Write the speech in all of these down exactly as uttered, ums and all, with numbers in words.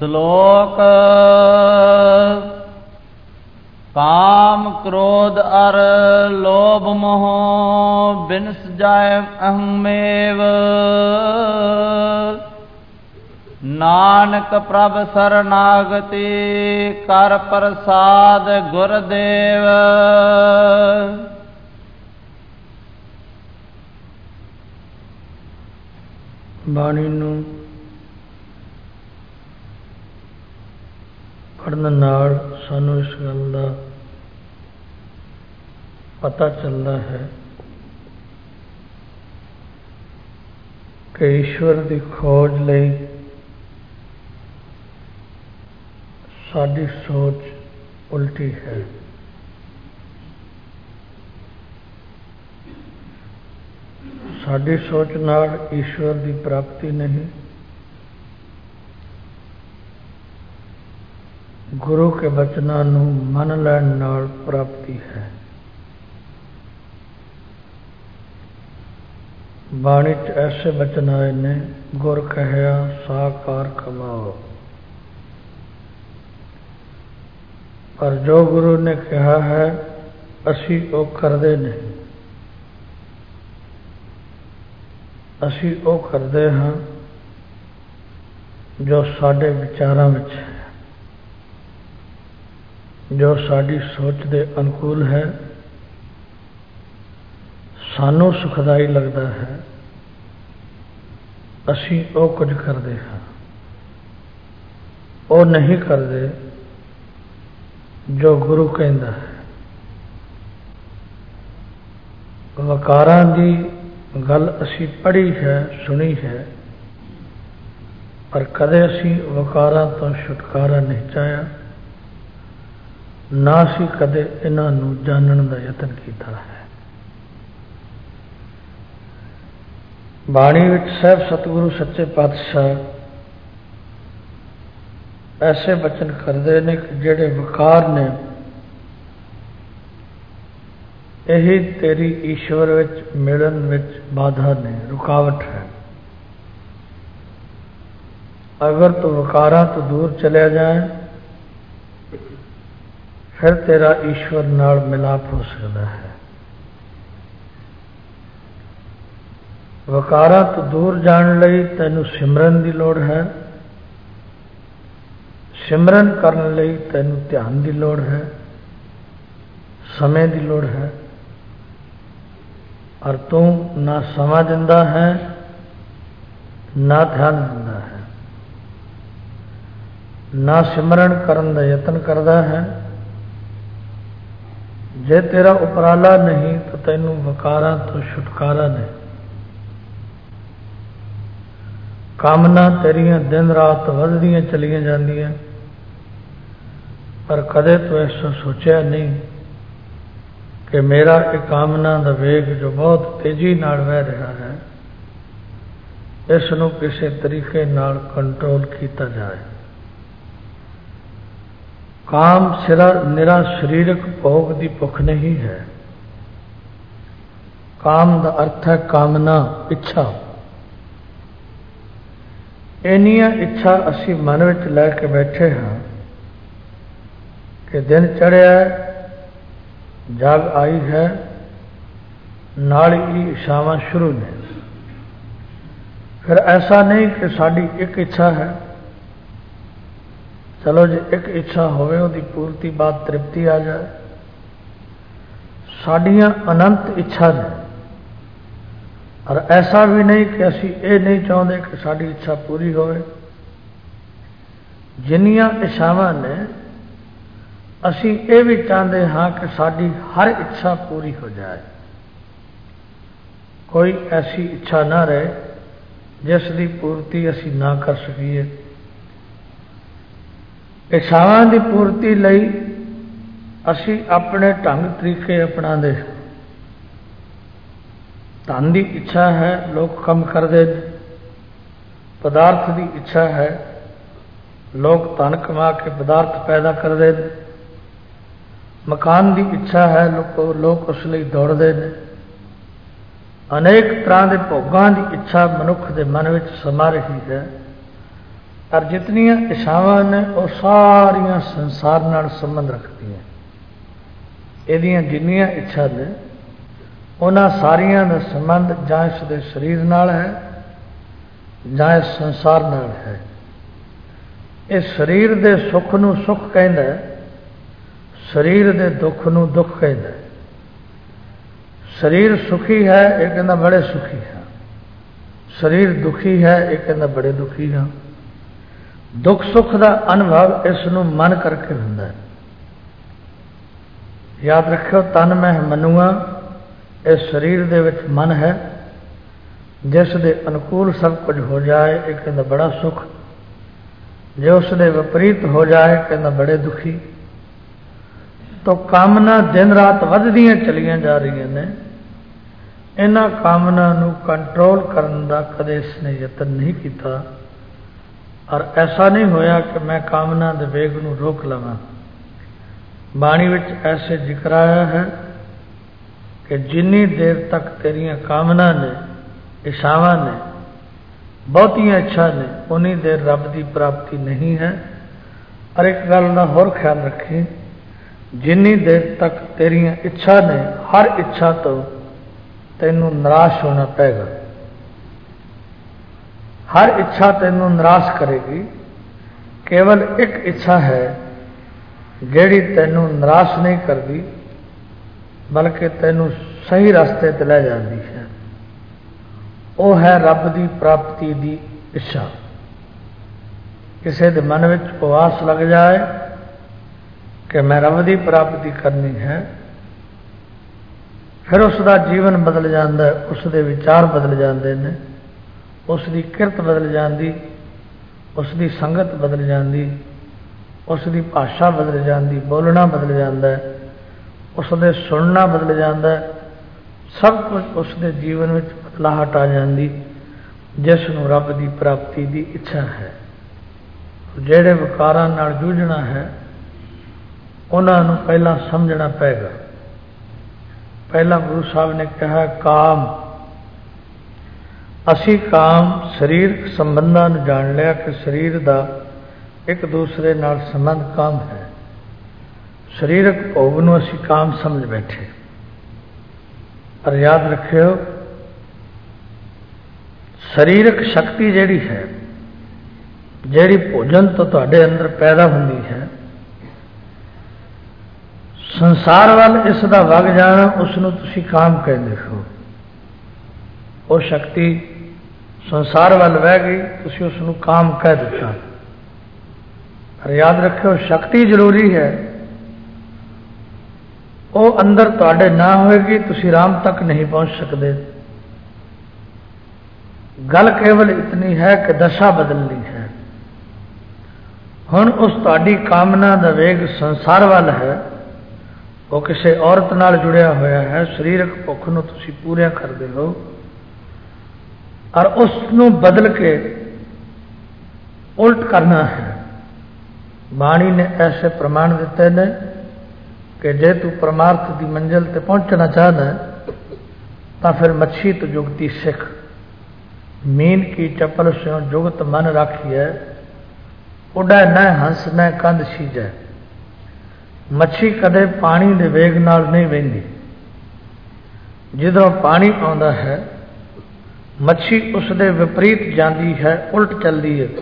श्लोक काम क्रोध अर लोभ मोह बिनस जाय अहमेव नानक प्रभ शरणागति कर प्रसाद गुरदेव। बाणी नूं पढ़न नाल सानू इस गल दा पता चलता है कि ईश्वर की खोज लई साडी सोच उल्टी है। साडी सोच नाल ईश्वर की प्राप्ति नहीं, गुरु के बचनों नूं मन लैण नाल प्राप्ति है। बाणी च ऐसे बचन आए ने, गुर कहया साकार कमाओ। पर जो गुरु ने कहा है असी वो करदे नहीं। असी वो करदे हाँ जो साडे विचारां विच है, जो साडी सोच दे अनुकूल है, सानू सुखदाई लगता है, असी वो कुछ करते हाँ। वो नहीं करते जो गुरु कहता है। वकारां दी गल असी पढ़ी है, सुनी है, पर कदे असी वकारां तो छुटकारा नहीं चाहया, ना असी कदे इन्हां नूं जानन दा यतन कीता है। बाणी विच साहब सतगुरु सच्चे पातशाह ऐसे बचन करते हैं कि जेड़े वकार ने यही तेरी ईश्वर विच मिलन विच बाधा ने, रुकावट है। अगर तो वकारां तो दूर चलिया जाए फिर तेरा ईश्वर नाल मिलाप हो सकता है। वकारां तो दूर जाण लई तैनू सिमरन की लोड़ है, सिमरन करन लई तैनू ध्यान की लोड़ है, समय की लोड़ है। और तू ना समा दिंदा है ना ध्यान दिंदा है, ना सिमरन करन दा यतन करदा है। जे तेरा उपराला नहीं तो तैनू वकारां तो छुटकारा नहीं। कामना तेरियां दिन रात वधदियां चलियां जांदियां, पर कदे तो ऐसा सोचा नहीं कि मेरा एक कामना दा वेग जो बहुत तेजी नाल वह रहा है, इसनूं किसी तरीके नाल कंट्रोल किया जाए। काम सिरा निरा शरीरक भोग की भुख नहीं है। काम का अर्थ है कामना, इच्छा। इन्नियां इच्छा असी मन विच लैके बैठे हाँ कि दिन चढ़िया, जग आई है, नाल ही इच्छावां शुरू ने। फिर ऐसा नहीं कि साड़ी एक इच्छा है, चलो जी एक इच्छा होवे उहदी पूर्ति बाद तृप्ति आ जाए। साड़ियां अनंत इच्छा ने, और ऐसा भी नहीं कि असी ये नहीं चाहते कि साड़ी इच्छा पूरी होवे। जिन्नियां इच्छावां ने असी ये भी चाहते हाँ कि साड़ी हर इच्छा पूरी हो जाए। कोई ऐसी इच्छा ना रहे जिसकी पूर्ति असी ना कर सकीए। इच्छावां की पूर्ति लई असी अपने ढंग तरीके अपनाते। धन की इच्छा है, लोग कम करते। पदार्थ की इच्छा है, लोग धन कमा के पदार्थ पैदा करते। मकान की इच्छा है, लोग लोग उस लिए दौड़ते हैं। अनेक तरह के भोगों की इच्छा मनुख के मन में समा रही है, और जितनियां इच्छावां ने वो सारियां संसार नाल संबंध रखदियां। इहदियां जिन्नियां इच्छा ने उन्हां सारियां दा संबंध जां इस दे शरीर नाल है जां इस संसार नाल है। इस शरीर दे सुख नूं सुख कहंदा है, शरीर दे दुख नूं दुख कहंदा है। शरीर सुखी है ये कहंदा बड़े सुखी है, शरीर दुखी है ये कहंदा बड़े दुखी है। दुख सुख का अनुभव इस नूं मन करके हुंदा है। याद रखियो तन मैं मनुआ, इस शरीर दे विच मन है, जिस दे अनुकूल सब कुछ हो जाए ये कहंदा बड़ा सुख, जो उस दे विपरीत हो जाए कहंदा बड़े दुखी। तो कामना दिन रात वधदियां चलियां जा रही ने। इन्हां कामना नूं कंट्रोल करन दा कदे इसने यतन नहीं किया और ऐसा नहीं होया कि मैं कामना दे वेग नूं रोक लवां। बाणी विच ऐसे जिक्र आया है कि जिन्नी देर तक तेरियां कामना ने, इच्छावां ने, बहुतियां इच्छा ने, उन्नी देर रब की प्राप्ति नहीं है। और एक गल का होर ख्याल रखी, जिन्नी देर तक तेरियां इच्छा ने, हर इच्छा तो तैनू निराश होना पेगा। हर इच्छा तैनू निराश करेगी। केवल एक इच्छा है जेड़ी तैनू निराश नहीं करती बल्कि तैनू सही रास्ते ते ले जाती है। वो है रब की प्राप्ति की इच्छा। किसी के मन में उपवास लग जाए कि मैं रब की प्राप्ति करनी है, फिर उसका जीवन बदल जाता है, उसके विचार बदल जाते हैं, उसकी किरत बदल जाती, उसकी संगत बदल जाती, उसकी भाषा बदल जाती, बोलना बदल जाता है, उसके सुनना बदल जाता है, सब कुछ उसके जीवन में बदलाहट आ जाती जिसनों रब की प्राप्ति की इच्छा है। जेड़े विकारां नाल जूझना है उन्होंने पहला समझना पेगा। पहला गुरु साहब ने कहा काम, असी काम शरीर संबंधां नूं जान लिया कि शरीर का एक दूसरे नाल संबंध काम है। शरीरक भोग नूं असी काम समझ बैठे। पर याद रखियो शरीरक शक्ति जिहड़ी है, जिहड़ी भोजन तो तुहाडे अंदर पैदा हुंदी है, संसार वाल इसका वग जाना उसनूं तुसीं काम कहंदे हो। वो शक्ति संसार वाल वह गई, तुसीं उसनूं काम कह दिता। पर याद रखियो शक्ति जरूरी है, वो अंदर तुहाडे ना होएगी तुसीं राम तक नहीं पहुंच सकते। गल केवल इतनी है कि दशा बदलनी है। हुण उस तुहाडी कामना दा वेग संसार वाल है, वो किसी औरत नाल जुड़िया होया है, शरीरक भुख नूं तुसीं पूरा करदे हो और उसनूं बदल के उल्ट करना है। बाणी ने ऐसे प्रमाण दिते ने कि जे तू परमार्थ की मंजिल ते पहुंचना चाहता है तो फिर मच्छी तो जुगती सिख। मीन की चपल स्यों जुगत मन राखिए, उड़ा न हंस न कंध सीजै। मच्छी कदे पानी दे वेग नाल नहीं वहिंदी। जिदों पानी आउंदा है मच्छी उसदे विपरीत जाती है, उल्ट चलती है।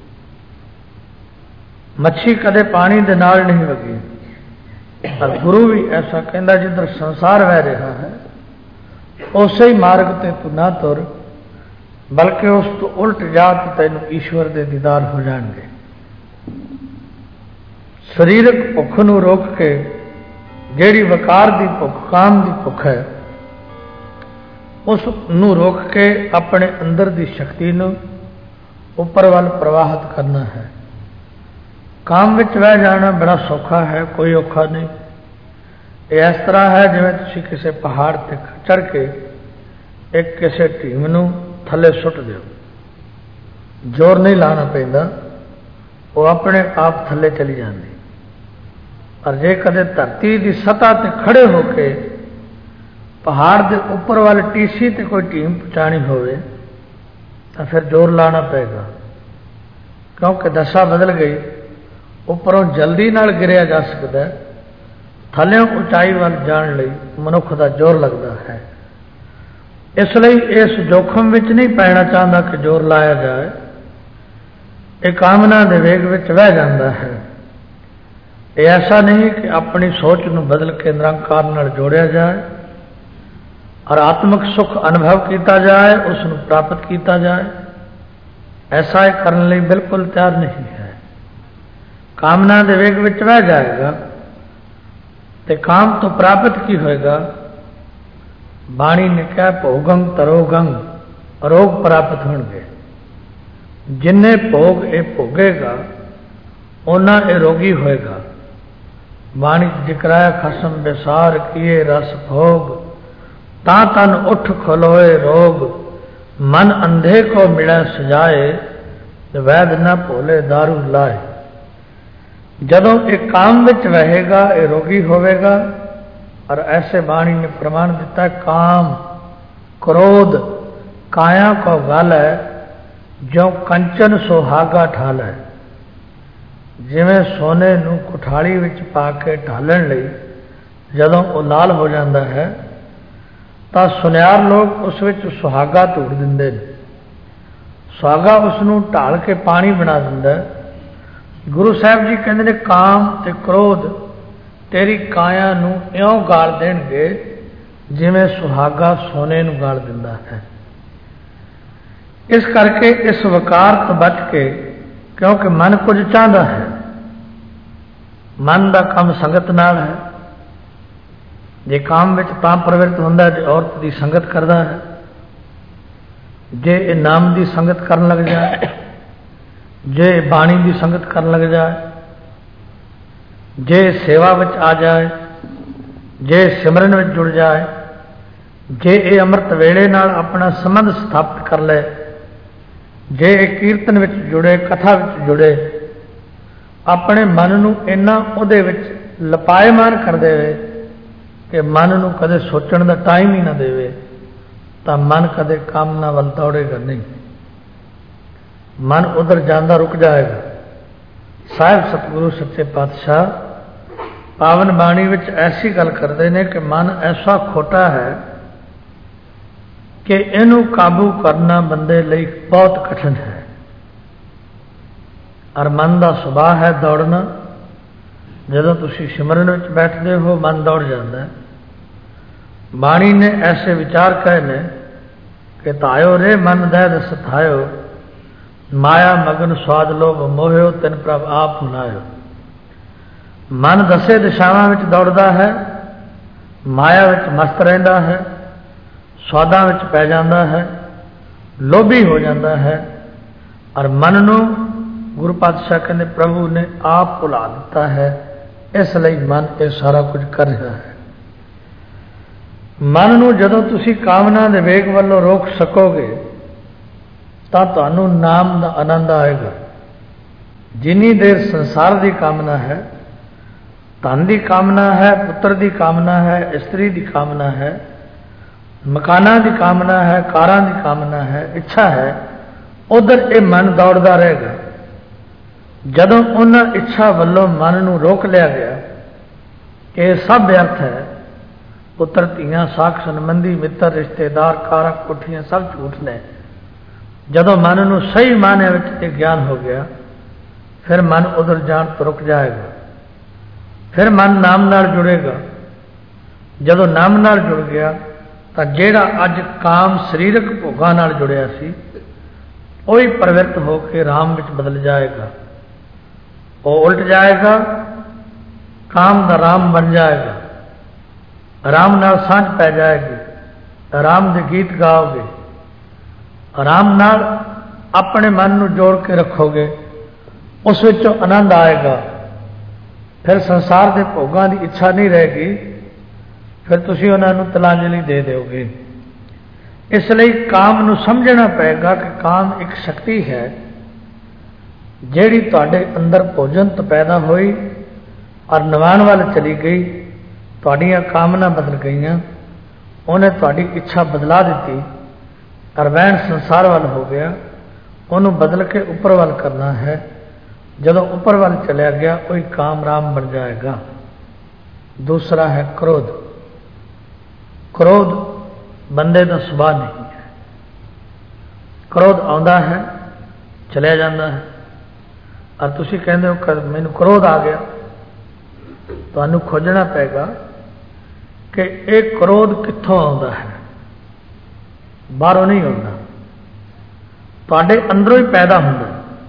मच्छी कदे पानी दे नाल नहीं वगी। और गुरु भी ऐसा कहता, जिधर संसार वह रहा है उस ही मार्ग ते तू ना तुर, बल्कि उस तो उल्ट जा तो तेन ईश्वर के दीदार हो जाएंगे। शरीरक भुख नूं रोक के जेड़ी वकार की भुख, काम की भुख है, उस नूं रोक के अपने अंदर की शक्ति नूं ऊपर वाल प्रवाहित करना है। काम विच वह जाना बड़ा सौखा है, कोई औखा नहीं। ये इस तरह है जिवें तुसीं किसी पहाड़ ते चढ़ के एक किसी ढीम नूं थले सुट दिओ, जोर नहीं लाना पैंदा, वो अपने आप थले चली जाती। और जे कदे धरती की सतह ते खड़े होके पहाड़ के उपर वाले टीसी ते कोई टीम पहुँचानी होवे तो फिर जोर लाना पेगा। क्योंकि दशा बदल गई। उपरों जल्दी नाल गिरिया जा सकता है, थल्यों उचाई वाल जाण लई मनुख का जोर लगता है। इसलिए इस जोखम विच नहीं पैना चाहता कि जोर लाया जाए। ये कामना के वेग विच बह जाता है। ये ऐसा नहीं कि अपनी सोच को बदल के निरंकार नाल जोड़िया जाए और आत्मिक सुख अनुभव किया जाए, उसनों प्राप्त किया जाए। ऐसा ही करने लिए बिल्कुल तैयार नहीं है। कामना के वेग विच बह जाएगा तो काम तो प्राप्त की होएगा। बाणी ने कहा भोगंग तरोगंग, रोग प्राप्त होंगे। जिन्हें भोग ये भोगेगा उन्ना ये रोगी होएगा। बाणी जिक्राया खसम बेसार किए रस भोग, ता तन उठ खलोए रोग, मन अंधे को मिला सजाए, वैद न भोले दारू लाए। जदों एक काम विच रहेगा ये रोगी होवेगा। और ऐसे बाणी ने प्रमाण दिता है, काम क्रोध काया को गल है, जो कंचन सुहागा ठाल है। जिवें सोने नूं कुठाली विच पा के ढालण लई जदों वो लाल हो जाता है तो सुनियार लोग उस विच सुहागा धूड़ दिंदे ने। सुहागा उसनूं ढाल के पानी बना दिंदा है। गुरु साहब जी कहते हैं काम ते क्रोध तेरी काया नूं इउं गाल देणगे जिवें सुहागा सोने नूं गाल दिंदा है। इस करके इस वकार तो बच के, क्योंकि मन कुछ चाहता है। मन का काम संगत नाल है। जे काम विच तां प्रवृत्त हुंदा जे औरत की संगत करता है। जे नाम की संगत करन लग जाए, जे बाणी की संगत करन लग जाए, जे सेवा विच आ जाए, जे सिमरन विच जुड़ जाए, जे ये अमृत वेले नाल अपना संबंध स्थापित कर ले, जे कीर्तन विच जुड़े, कथा विच जुड़े, अपने मन नूं इन्ना उहदे विच लपायमान कर देवे कि मन नूं कदे सोचण दा टाइम ही ना देवे, तो मन कदे कामना वल दौड़ेगा नहीं। मन उधर जांदा रुक जाएगा। साहिब सतगुरु सच्चे पातशाह पावन बाणी विच ऐसी गल करते हैं कि मन ऐसा खोटा है कि इनू काबू करना बंदे लई बहुत कठिन है। और मन का सुभाव है दौड़ना। जदों तुसी सिमरन विच बैठते हो मन दौड़ जाता है। बाणी ने ऐसे विचार कहे ने कि तायो रे मन दैद सथायो, माया मगन स्वाद लोभ मोहियो, तिन प्रभ आप भुलायो। मन दसे दिशावां विच दौड़दा है, माया विच मस्त रहिंदा है, स्वादा विच पै जाता है, लोभी हो जाता है। और मन नूं गुरु पातशाह कहते प्रभु ने आप भुला दिता है। इसलिए मन ये सारा कुछ कर रहा है। मन नूं जदों तुसी कामना दे वेग वालों रोक सकोगे तो तुहानूं नाम का आनंद आएगा। जिन्नी देर संसार की कामना है, धन की कामना है, पुत्र की कामना है, स्त्री की कामना है, मकाना की कामना है, कारां की कामना है, इच्छा है, उधर ये मन दौड़ता रहेगा। जदों उन्हां इच्छा वालों मन नूं रोक लिया गया कि सब व्यर्थ है, पुत्र धीआं साख संबंधी मित्र रिश्तेदार कारां कोठियां सब झूठ ने, जदों मन नूं सही माने विच ज्ञान हो गया, फिर मन उधर जान तो रुक जाएगा। फिर मन नाम नाल जुड़ेगा। जदों नाम नाल जुड़ गया तो जेड़ा अज काम सरीरक भोगां नाल जुड़िया सी, वही प्रवृत्त होकर राम विच बदल जाएगा। वो उल्ट जाएगा, काम का राम बन जाएगा। राम नाल सांझ पै जाएगी, राम के गीत गाओगे, राम नाल अपने मन नूं जोड़ के रखोगे, उस विचों आनंद आएगा। फिर संसार के भोगां की इच्छा नहीं रहेगी, फिर तुसीं उन्हां नूं तिलांजलि दे दोगे। इसलिए काम नूं समझना पएगा कि काम एक शक्ति है जिहड़ी तुहाडे अंदर भोजन तो पैदा हुई और निवाण वाल चली गई, तुहाडीआं कामना बदल गईयां, उन्हें तुहाडी इच्छा बदला दी और वहन संसार वाल हो गया। ਉਹਨੂੰ ਬਦਲ ਕੇ ਉੱਪਰ ਵੱਲ ਕਰਨਾ ਹੈ। ਜਦੋਂ ਉੱਪਰ ਵੱਲ ਚਲਿਆ ਗਿਆ ਉਹ ਕਾਮ ਰਾਮ ਬਣ ਜਾਏਗਾ। ਦੂਸਰਾ ਹੈ ਕ੍ਰੋਧ। ਕ੍ਰੋਧ ਬੰਦੇ ਦਾ ਸੁਭਾਅ ਨਹੀਂ ਹੈ। ਕ੍ਰੋਧ ਆਉਂਦਾ ਹੈ, ਚਲਿਆ ਜਾਂਦਾ ਹੈ। ਔਰ ਤੁਸੀਂ ਕਹਿੰਦੇ ਹੋ ਮੈਨੂੰ ਕ੍ਰੋਧ ਆ ਗਿਆ, ਤੁਹਾਨੂੰ ਖੋਜਣਾ ਪਏਗਾ ਕਿ ਇਹ ਕ੍ਰੋਧ ਕਿੱਥੋਂ ਆਉਂਦਾ ਹੈ। ਬਾਹਰੋਂ ਨਹੀਂ ਆਉਂਦਾ, ਤੁਹਾਡੇ ਅੰਦਰੋਂ ਹੀ ਪੈਦਾ ਹੁੰਦਾ।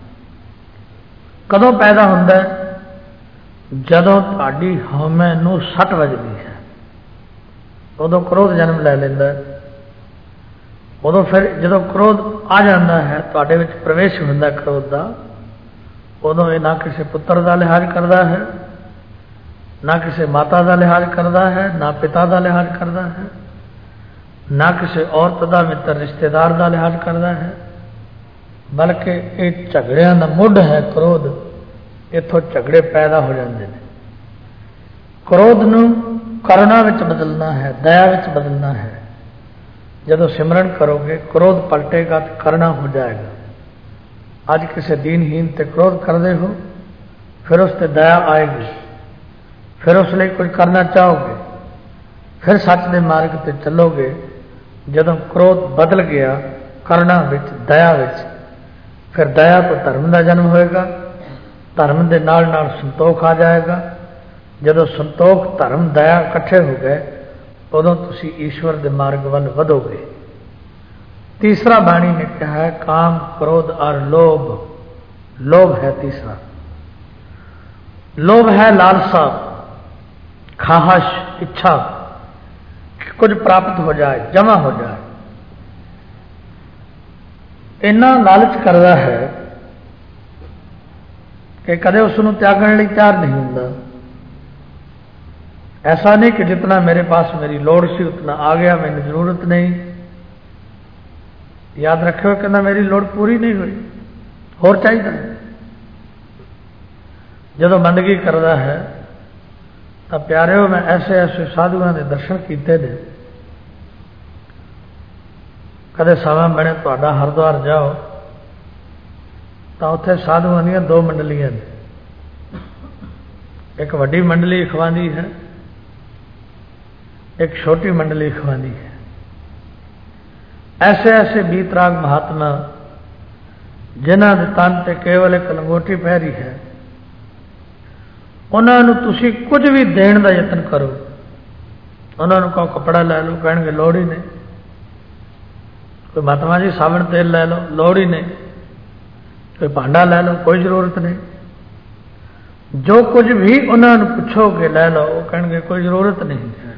ਕਦੋਂ ਪੈਦਾ ਹੁੰਦਾ? ਜਦੋਂ ਤੁਹਾਡੀ ਹਉਮੈ ਨੂੰ ਸੱਟ ਵੱਜਦੀ ਹੈ, ਉਦੋਂ ਕ੍ਰੋਧ ਜਨਮ ਲੈ ਲੈਂਦਾ। ਉਦੋਂ ਫਿਰ ਜਦੋਂ ਕ੍ਰੋਧ ਆ ਜਾਂਦਾ ਹੈ, ਤੁਹਾਡੇ ਵਿੱਚ ਪ੍ਰਵੇਸ਼ ਹੁੰਦਾ ਕ੍ਰੋਧ ਦਾ, ਉਦੋਂ ਇਹ ਨਾ ਕਿਸੇ ਪੁੱਤਰ ਦਾ ਲਿਹਾਜ਼ ਕਰਦਾ ਹੈ, ਨਾ ਕਿਸੇ ਮਾਤਾ ਦਾ ਲਿਹਾਜ਼ ਕਰਦਾ ਹੈ, ਨਾ ਪਿਤਾ ਦਾ ਲਿਹਾਜ਼ ਕਰਦਾ ਹੈ, ਨਾ ਕਿਸੇ ਔਰਤ ਦਾ ਮਿੱਤਰ ਰਿਸ਼ਤੇਦਾਰ ਦਾ ਲਿਹਾਜ਼ ਕਰਦਾ ਹੈ, ਬਲਕਿ ਇਹ ਝਗੜਿਆਂ ਦਾ ਮੁੱਢ ਹੈ ਕ੍ਰੋਧ। ਇੱਥੋਂ ਝਗੜੇ ਪੈਦਾ ਹੋ ਜਾਂਦੇ ਨੇ। ਕ੍ਰੋਧ ਨੂੰ ਕਰੁਣਾ ਵਿੱਚ ਬਦਲਣਾ ਹੈ, ਦਇਆ ਵਿੱਚ ਬਦਲਣਾ ਹੈ। ਜਦੋਂ ਸਿਮਰਨ ਕਰੋਗੇ ਕ੍ਰੋਧ ਪਲਟੇਗਾ ਤੇ ਕਰੁਣਾ ਹੋ ਜਾਏਗਾ। ਅੱਜ ਕਿਸੇ ਦੀਨਹੀਨ ਤੇ ਕ੍ਰੋਧ ਕਰਦੇ ਹੋ, ਫਿਰ ਉਸ ਤੇ ਦਇਆ ਆਏਗੀ, ਫਿਰ ਉਸ ਲਈ ਕੁਝ ਕਰਨਾ ਚਾਹੋਗੇ, ਫਿਰ ਸੱਚ ਦੇ ਮਾਰਗ ਤੇ ਚੱਲੋਗੇ। ਜਦੋਂ ਕ੍ਰੋਧ ਬਦਲ ਗਿਆ ਕਰੁਣਾ ਵਿੱਚ, ਦਇਆ ਵਿੱਚ, ਫਿਰ ਦਇਆ ਤੋਂ ਧਰਮ ਦਾ ਜਨਮ ਹੋਏਗਾ। ਧਰਮ ਦੇ ਨਾਲ ਨਾਲ ਸੰਤੋਖ ਆ ਜਾਏਗਾ। ਜਦੋਂ ਸੰਤੋਖ, ਧਰਮ, ਦਇਆ ਇਕੱਠੇ ਹੋ ਗਏ, ਉਦੋਂ ਤੁਸੀਂ ਈਸ਼ਵਰ ਦੇ ਮਾਰਗ ਵੱਲ ਵਧੋਗੇ। ਤੀਸਰਾ ਬਾਣੀ ਨੇ ਕਿਹਾ ਹੈ ਕਾਮ, ਕ੍ਰੋਧ ਔਰ ਲੋਭ। ਲੋਭ ਹੈ ਤੀਸਰਾ। ਲੋਭ ਹੈ ਲਾਲਸਾ, ਖਾਹਸ਼, ਇੱਛਾ ਕਿ ਕੁਝ ਪ੍ਰਾਪਤ ਹੋ ਜਾਏ, ਜਮਾ ਹੋ ਜਾਏ। ਇੰਨਾ ਲਾਲਚ ਕਰਦਾ ਹੈ ਕਿ ਕਦੇ ਉਸ ਨੂੰ ਤਿਆਗਣ ਲਈ ਤਿਆਰ ਨਹੀਂ ਹੁੰਦਾ। ऐसा नहीं कि जितना मेरे पास मेरी लोड़ सी उतना आ गया, मैंने जरूरत नहीं। याद रखियो कहना मेरी लोड़ पूरी नहीं हुई, होर चाहिए। जदों बंदगी करता है तो प्यारे मैं ऐसे ऐसे साधुओं के दर्शन किए ने। कदे समय बने तो हरिद्वार जाओ तो उत्थे साधुओं दी दो मंडलियां ने। एक वड्डी मंडली अखवांदी है, एक छोटी मंडली अखवांदी है। ऐसे ऐसे बीतराग महात्मा जिन्हां दे तन ते केवल एक लंगोटी पहरी है, उन्होंने तुसी कुछ भी देने का यत्न करो। उन्होंने कहो कपड़ा लै लो, कहेंगे लोड़ ही नहीं। कोई महात्मा जी साबण तेल लै लो, लोड़ ही नहीं। कोई भांडा लै लो, कोई जरूरत नहीं। जो कुछ भी उन्होंने पूछोगे लै लो, वो कहेंगे कोई जरूरत नहीं है।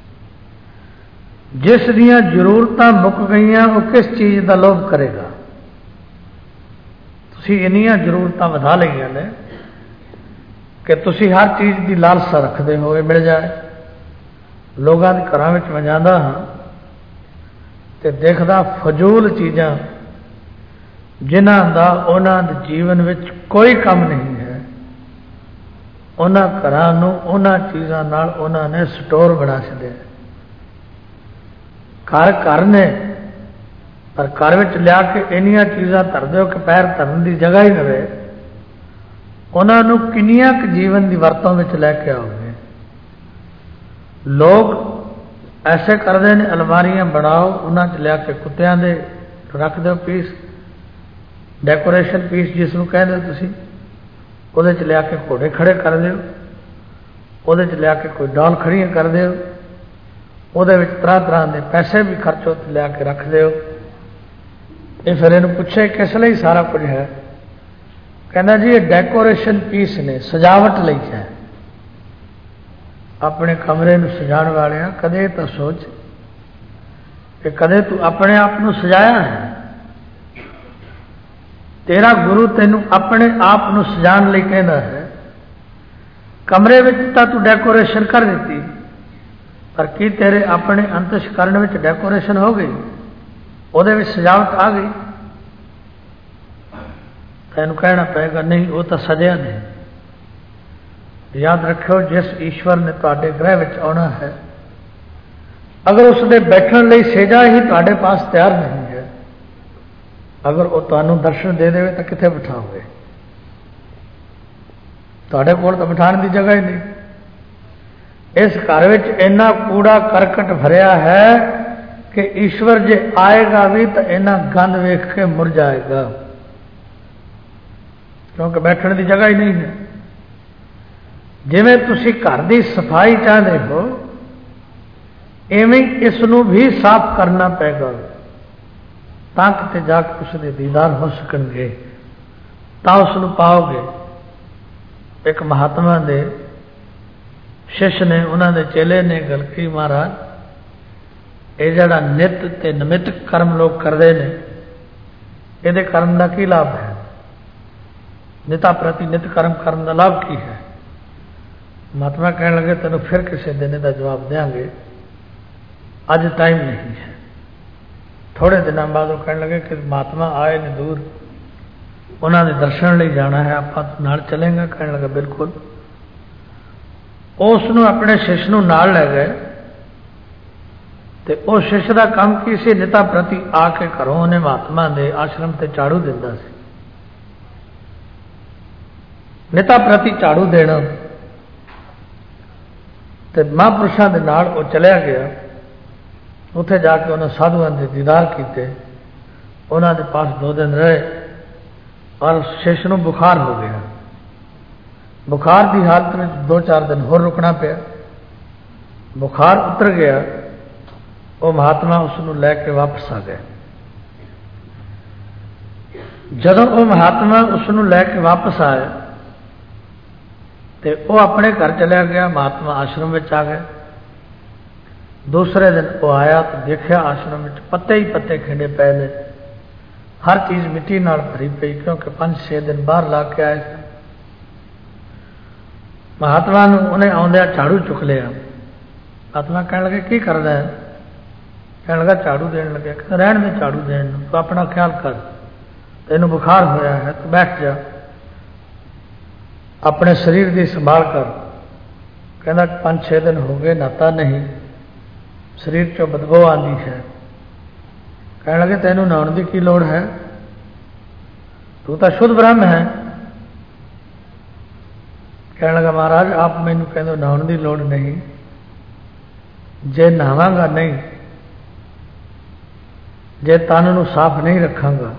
जिस दियां जरूरतां मुक गईयां वो किस चीज़ का लोभ करेगा। तुसी इन्नियां जरूरतां वधा लईयां ने कि तुसी हर चीज़ की लालसा रखते हो मिल जाए। लोगों के घरों में मैं जाता हाँ तो देखदा फजूल चीज़ां जिन्हां दा उन्हां दे जीवन में कोई काम नहीं है, उन्हां घरां नूं उन्हां चीज़ां नाल उन्हां ने स्टोर बना छड्डिया। घर घर ने पर घर में लिया के इन्नियां चीज़ां धर दो कि पैर धरन की जगह ही रहे। उन्होंने किन्नियां क जीवन की वरतों में लैके आओगे। लोग ऐसे करते हैं, अलमारियां बनाओ, उन्होंने लिया के कुत्तियां दे रख दो पीस, डेकोरेशन पीस जिसनों कहते हो तुसी, उहदे च लिया के घोड़े खड़े कर दो, उहदे च लिया के कोई डॉल खड़ियां कर दो, उहदे विच तरह तरह के पैसे भी खर्चो तो लिया के रख दो। ये फिर इन्हूं पुछे किस लिए सारा कुछ है, कहना जी ये डेकोरेशन पीस ने, सजावट लई है। अपने कमरे में सजाने वाले कदे तो सोच कि कदे तू अपने आप को सजाया है। तेरा गुरु तेनू अपने आप को सजाने लई कहना है। कमरे में तो तू डेकोरेशन कर दी, पर की तेरे अपने अंतस्करण में डेकोरेशन हो गई, उहदे विच सजावट आ गई। तैनूं कहना पएगा नहीं वो तो सजया नहीं। याद रखियो जिस ईश्वर ने तुहाडे ग्रह विच आना है, अगर उसके बैठण लई सेजा ही तुहाडे पास तैयार नहीं है अगर वो तुहानू दर्शन दे देवे तो कित्थे बिठाओगे? तुहाडे कोल तो बिठाने की जगह ही नहीं। इस घर विच इन्ना कूड़ा करकट भरिया है कि ईश्वर जे आएगा भी तो इन्ना गंद वेख के मुड़ जाएगा, क्योंकि बैठने की जगह ही नहीं है। जिवें तुसी घर की सफाई चाहते हो, इवें इसनू भी साफ करना पेगा, तां किते जाके उसके दीदार हो सकणगे, तां उसनू पाओगे। एक महात्मा दे शिष्य ने, उन्होंने चेले ने गल की, महाराज ये जड़ा नित ते निमित कर्म लोग करते हैं, ये कर्म का की लाभ है? निता प्रति नित कर्म करने का लाभ की है? महात्मा कहने लगे तेन फिर किसी दिन का जवाब देंगे, अज टाइम नहीं है। थोड़े दिनों बाद वो कहने लगे कि महात्मा आए ने दूर, उन्होंने दर्शन लिए जाना है, आप नाल चलेंगे? कहने लगा बिल्कुल। उसनू अपने शिष्य नू नाल ले गए, तो उस शिष्य का काम की सी, निता प्रति आके घरों उन्हें महात्मा के आश्रम से झाड़ू दिंदा सी। निता प्रति झाड़ू देना, तो महापुरुषों के नाल वो चलिया गया। उत्थे जाके उन्हें साधुओं के दीदार किए, उन्होंने पास दो दिन रहे और शिष्य नू बुखार हो गया। बुखार की हालत में दो चार दिन होर रुकना पिया। बुखार उतर गया, वो महात्मा उसनू लैके वापस आ गए। जदों वो महात्मा उसनू लैके वापस आए तो वो अपने घर चलिया गया, महात्मा आश्रम में आ गए। दूसरे दिन वो आया तो देखा आश्रम में पत्ते ही पत्ते खिंडे पे ने, हर चीज मिट्टी नाल भरी पई, क्योंकि पांच छे दिन बाहर ला के आए थे। महात्मा ने उन्हें आउंदिया झाड़ू चुक लिया। महात्मा कहने लगे की कर रहा है? कहने लगा झाड़ू देने लगे। कहते रहने दे झाड़ू देने, तो अपना ख्याल कर, तेन बुखार होया है तो बैठ जा, अपने शरीर की संभाल कर। कहना पांच छे दिन हो गए नहाता नहीं, शरीर चो बदबू आती है। कहने लगे तेनू नहाने की की लोड़ है? तू तो शुद्ध ब्रह्म है। कहने लगा महाराज आप मैनू कहते नहाने की लोड़ नहीं, जे नहावांगा नहीं, जे तन नू साफ नहीं रखांगा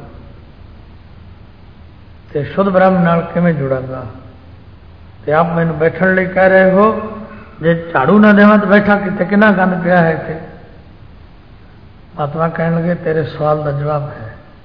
तो शुद्ध ब्रह्म नाल किवें जुड़ांगा? तो आप मैनू बैठण लई कह रहे हो, जे झाड़ू ना देवां तो बैठा किते, कितना गंद पिया है इत्थे। महात्मा कहने लगे तेरे सवाल का जवाब है,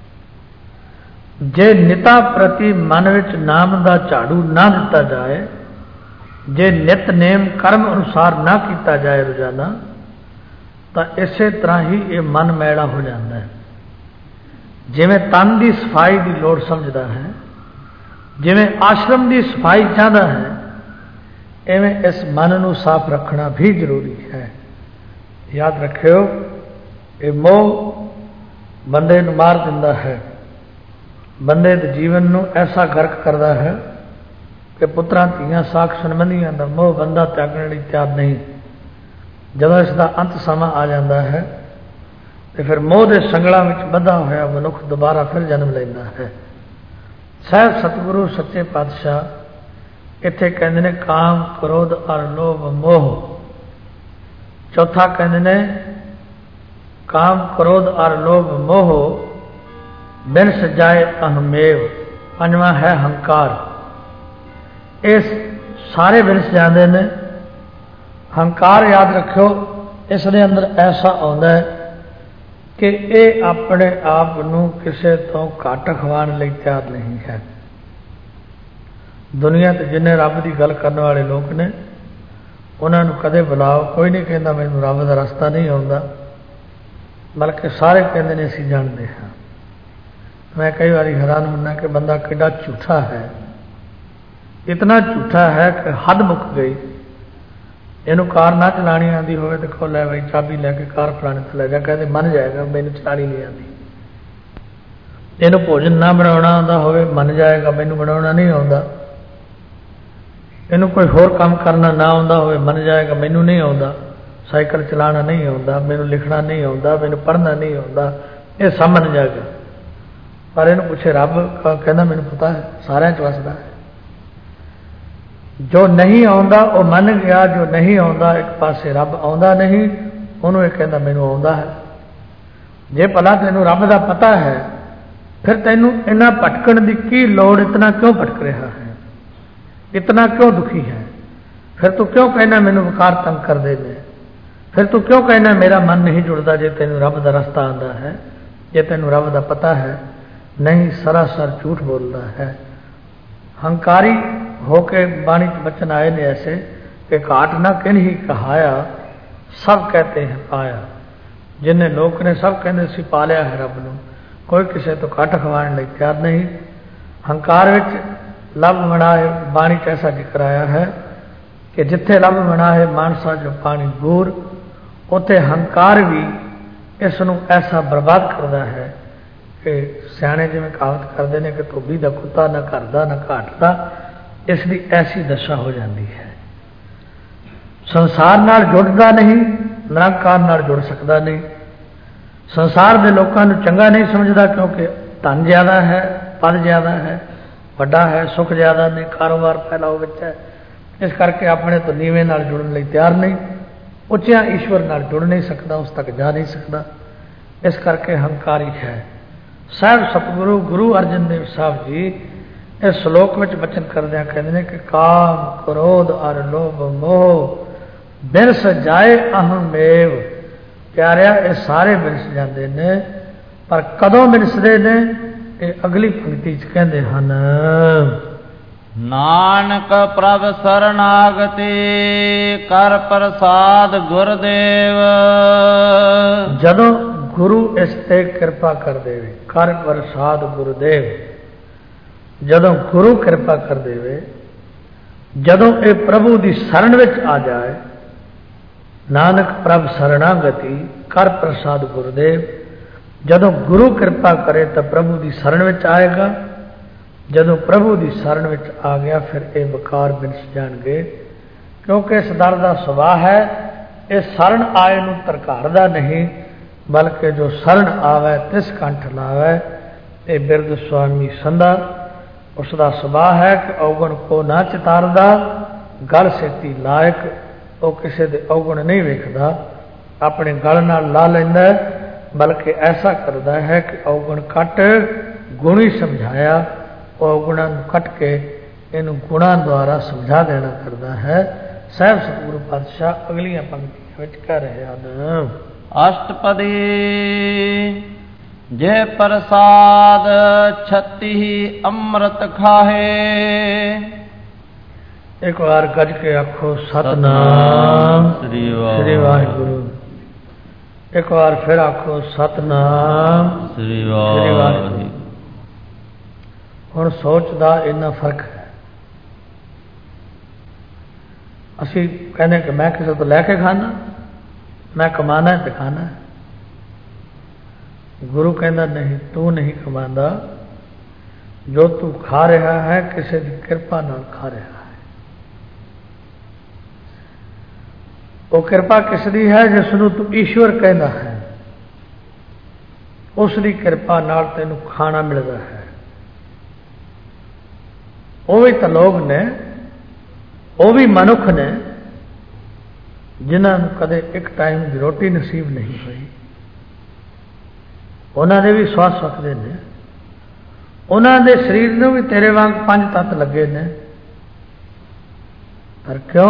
जे निता प्रति मन विच नाम का झाड़ू ना दिता जाए, जे नित नेम कर्म अनुसार ना किया जाए रोजाना, तो इसे तरह ही ये मन मैला हो जाता है। जिवें तन की सफाई की लोड़ समझदा है, जिवें आश्रम की सफाई चाहता है, इवें इस मन नू साफ रखना भी जरूरी है। याद रखियो, ये मोह बंदे नू मार दिंदा है, बंदे के जीवन नू ऐसा गर्क करता है कि पुत्रां धीआं साख संबंधियों का मोह बंदा त्यागने लई तैयार नहीं। जब इसका अंत समा आ जाता है तो फिर मोह के संगलों में बंधा होया मनुख दोबारा फिर जन्म लेता है। साहब सतगुरु सच्चे पातशाह इत्थे कहते ने काम क्रोध और लोभ मोह। चौथा कहते ने काम क्रोध और लोभ मोह बिन सजाए अहमेव। पंजवा है हंकार। इस सारे बिन सजाते ने। हंकार याद रखियो, इसके अंदर ऐसा आता है कि ये अपने आप नू किसी तो घट खवाने लई तैयार नहीं है। दुनिया ते जिन्हें रब की गल करने वाले लोग ने, उन्होंने कदे बुलाओ, कोई नहीं कहता मैनू रब का रास्ता नहीं आता, बल्कि सारे कहते हैं असीं जानते हैं। मैं कई बार हैरान होना कि बंदा कितना झूठा है, इतना झूठा है कि हद मुक गई। इनू कार ना चलानी आती हो तो कहो लै भाई चाबी लैके कार फलाने तो लै जा, कहते मन जाएगा मैनू चलानी नहीं आती। इनू भोजन ना बनाना आता हो मन जाएगा मैनू बनाना नहीं आता। इनू कोई होर काम करना ना आता हो मन जाएगा मैनू नहीं आता। साइकिल चलाना नहीं आता, मैनू लिखना नहीं आता, मैनू पढ़ना नहीं आता, ये सब मन जाएगा। पर इन्हू पूछे रब, कहना मैनू पता है, सारे च वसदा है। जो नहीं आउंदा वो मन गया, जो नहीं आउंदा एक पासे रब आउंदा नहीं, उन्होंने ये कहना मैनू आउंदा है। जे भला तैनू रब का पता है, फिर तैनू इन्ना भटकण की की लोड़, इतना क्यों भटक रहा है, इतना क्यों दुखी है? फिर तू क्यों कहना मैनू विकार तंग कर दे ने? फिर तू क्यों कहना मेरा मन नहीं जुड़ता? जे तैनू रब का रस्ता आंदा है, जे तैनू रब का पता है, नहीं सरासर झूठ बोलता है। हंकारी होके बाणी बचन आए ने ऐसे कि घाट ना किन ही कहाया, सब कहते हैं पाया। जिन्हें लोग ने सब कहते सी पा लिया है रब नूं, कोई किसी तो घट खवाने लई तैयार नहीं। हंकार विच लभ मनाए, बाणी च ऐसा जिक्र आया है कि जिथे लभ मनाए मानसा जो पानी दूर, उथे हंकार भी इसनूं ऐसा बर्बाद करता है कि सियाणे जिवें कहावत करते हैं कि धोबी का कुत्ता ना घर दा ना घाट दा, इसकी ऐसी दशा हो जाती है। संसार नाल जुड़दा नहीं, निरंकार नाल जुड़ सकता नहीं। संसार के लोगों को चंगा नहीं समझता, क्योंकि धन ज्यादा है, पद ज्यादा है, वड्डा है, सुख ज्यादा नहीं, कारोबार फैलाओ विच है। इस करके अपने तो नीवें नाल जुड़न लई तैयार नहीं, उच्चिया ईश्वर नाल जुड़ नहीं सकता, उस तक जा नहीं सकता। इस करके हंकारी है। साहब सतगुरु गुरु अर्जन देव साहब जी इस श्लोक में बचन करदे कहते हैं कि काम क्रोध और लोभ मोह बिरस जाए अहमेव। प्यारिया ये सारे बिरस जाते हैं, पर कदों बिरसते ने? ये अगली पंक्ति च कहते हैं, नानक प्रभ शरणागति कर प्रसाद गुरदेव। जदों गुरु इस ते कृपा कर देवे, कर प्रसाद गुरुदेव। जदों गुरु कृपा कर देवे, जदों ये प्रभु की शरण विच आ जाए, नानक प्रभ शरणागति कर प्रसाद गुरुदेव। जदों गुरु कृपा करे तो प्रभु की शरण विच आएगा। जदों प्रभु की शरण विच आ गया, फिर ये विकार बिनस जाणगे, क्योंकि इस दर का सुभाव है, इस शरण आए नूं तरकारदा नहीं, बल्कि जो शरण आवे तिस कंठ लावे। ये बिरद स्वामी संधा उसका सुभाव है कि अवगुण को ना चितारदा, गल सेती लायक, वो किसी के अवगुण नहीं वेखदा, अपने गल नाल ला लैंदा, बल्कि ऐसा करता है कि अवगुण कट गुण ही समझाया, वो अवगुणा कट के इन गुणों द्वारा समझा देना करता है। साहब सतगुरु पातशाह अगलियां पंक्तियां कह रहे हैं, अष्टपदी जे प्रसाद छत्ती अमृत खाहे। एक बार गज के आखो सतनाम श्री वाहिगुरु। एक बार फिर आखो सतनाम श्री वाहिगुरु। हुण सोच दा इन्ना फर्क है। असी कहने कि मैं किसी तो लैके खाना, मैं कमाना है तो खाना है। गुरु कहना नहीं, तू नहीं कमांदा, जो तू खा रहा है किसी की कृपा नाल खा रहा है। वो कृपा किसदी है? जिसनों तू ईश्वर कहना है, उसकी कृपा नाल तेनू खाना मिलता है। वो भी तो लोग ने, वो भी मनुख ने, जिन्होंने कदे एक टाइम की रोटी नसीब नहीं हुई। उन्होंने भी श्वास सकते हैं, उन्होंने शरीर में भी तेरे वांग पंज तत्त लगे ने, पर क्यों?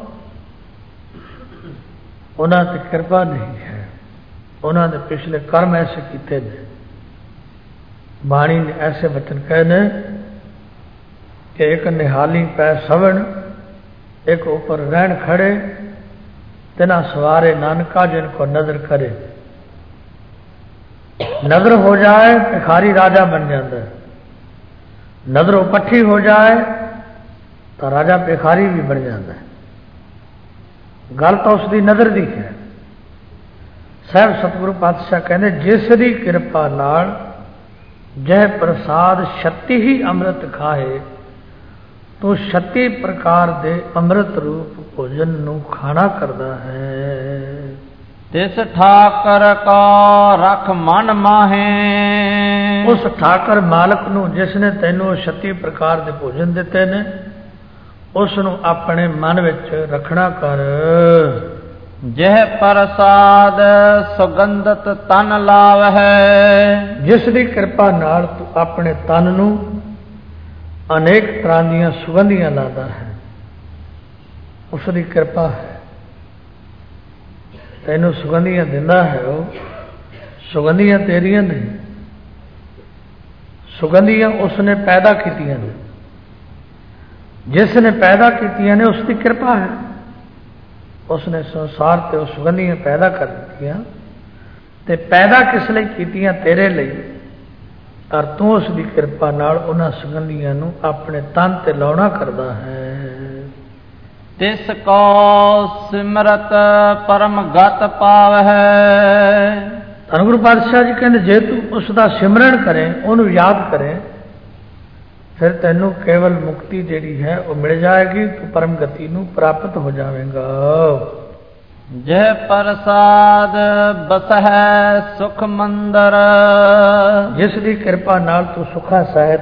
उन्होंने कृपा नहीं है, उन्होंने पिछले कर्म ऐसे किए ने। बाणी ने ऐसे वचन कहने कि एक निहाली पै सवण, एक ऊपर रहन खड़े, तिना सवारे नानका जिनको नजर करे। नजर हो जाए भिखारी राजा बन जाता है, नजर उपट्ठी हो जाए तो राजा भिखारी भी बन जाता है। गल तो उसकी नजर दी है। साहब सतगुरु पातशाह कहते, जिसकी कृपा नाल जह प्रसाद छत्ती ही अमृत खाए, तो छत्ती प्रकार दे अमृत रूप भोजन नू खाना करता है। तिस ठाकर का रख मन माहे, ਉਸ ਠਾਕਰ ਮਾਲਕ ਨੂੰ ਜਿਸ ਨੇ ਤੈਨੂੰ ਛੱਤੀ ਪ੍ਰਕਾਰ ਦੇ ਭੋਜਨ ਦਿੱਤੇ ਨੇ, ਉਸ ਨੂੰ ਆਪਣੇ ਮਨ ਵਿੱਚ ਰੱਖਣਾ ਕਰ। ਜਿਹ ਪ੍ਰਸਾਦ ਸੁਗੰਧਤ ਤਨ ਲਾਵਹਿ, ਜਿਸ ਦੀ ਕਿਰਪਾ ਨਾਲ ਤੂੰ ਆਪਣੇ ਤਨ ਨੂੰ ਅਨੇਕ ਤਰ੍ਹਾਂ ਦੀਆਂ ਸੁਗੰਧੀਆਂ ਲਾਦਾ ਹੈ, ਉਸ ਦੀ ਕਿਰਪਾ ਹੈ। ਤੈਨੂੰ ਸੁਗੰਧੀਆਂ ਦਿੰਦਾ ਹੈ, ਉਹ ਸੁਗੰਧੀਆਂ ਤੇਰੀਆਂ ਨਹੀਂ, ਸੁਗੰਧੀਆਂ ਉਸ ਨੇ ਪੈਦਾ ਕੀਤੀਆਂ ਨੇ। ਜਿਸ ਨੇ ਪੈਦਾ ਕੀਤੀਆਂ ਨੇ ਉਸ ਦੀ ਕਿਰਪਾ ਹੈ। ਉਸ ਨੇ ਸੰਸਾਰ ਤੇ ਉਹ ਸੁਗੰਧੀਆਂ ਪੈਦਾ ਕਰ ਦਿੱਤੀਆਂ, ਤੇ ਪੈਦਾ ਕਿਸ ਲਈ ਕੀਤੀਆਂ? ਤੇਰੇ ਲਈ। ਔਰ ਤੂੰ ਉਸ ਦੀ ਕਿਰਪਾ ਨਾਲ ਉਹਨਾਂ ਸੁਗੰਧੀਆਂ ਨੂੰ ਆਪਣੇ ਤਨ ਤੇ ਲਾਉਣਾ ਕਰਦਾ ਹੈ। ਤਿਸ ਕੋ ਸਿਮਰਤ ਪਰਮ ਗਤ ਪਾਵਹਿ, ਧੰਨ ਗੁਰੂ ਪਾਤਸ਼ਾਹ ਜੀ ਕਹਿੰਦੇ ਜੇ ਤੂੰ ਉਸ ਦਾ ਸਿਮਰਨ ਕਰੇ, ਉਹਨੂੰ ਯਾਦ ਕਰੇ, ਫਿਰ ਤੈਨੂੰ ਕੇਵਲ ਮੁਕਤੀ ਜਿਹੜੀ ਹੈ ਉਹ ਮਿਲ ਜਾਏਗੀ, ਤੂੰ ਪਰਮ ਗਤੀ ਨੂੰ ਪ੍ਰਾਪਤ ਹੋ ਜਾਵੇਗਾ। ਜਿਹ ਪ੍ਰਸਾਦ ਬਸਹਿ ਸੁਖ ਮੰਦਰ, ਜਿਸ ਦੀ ਕਿਰਪਾ ਨਾਲ ਤੂੰ ਸੁਖਾ ਸਹਿਤ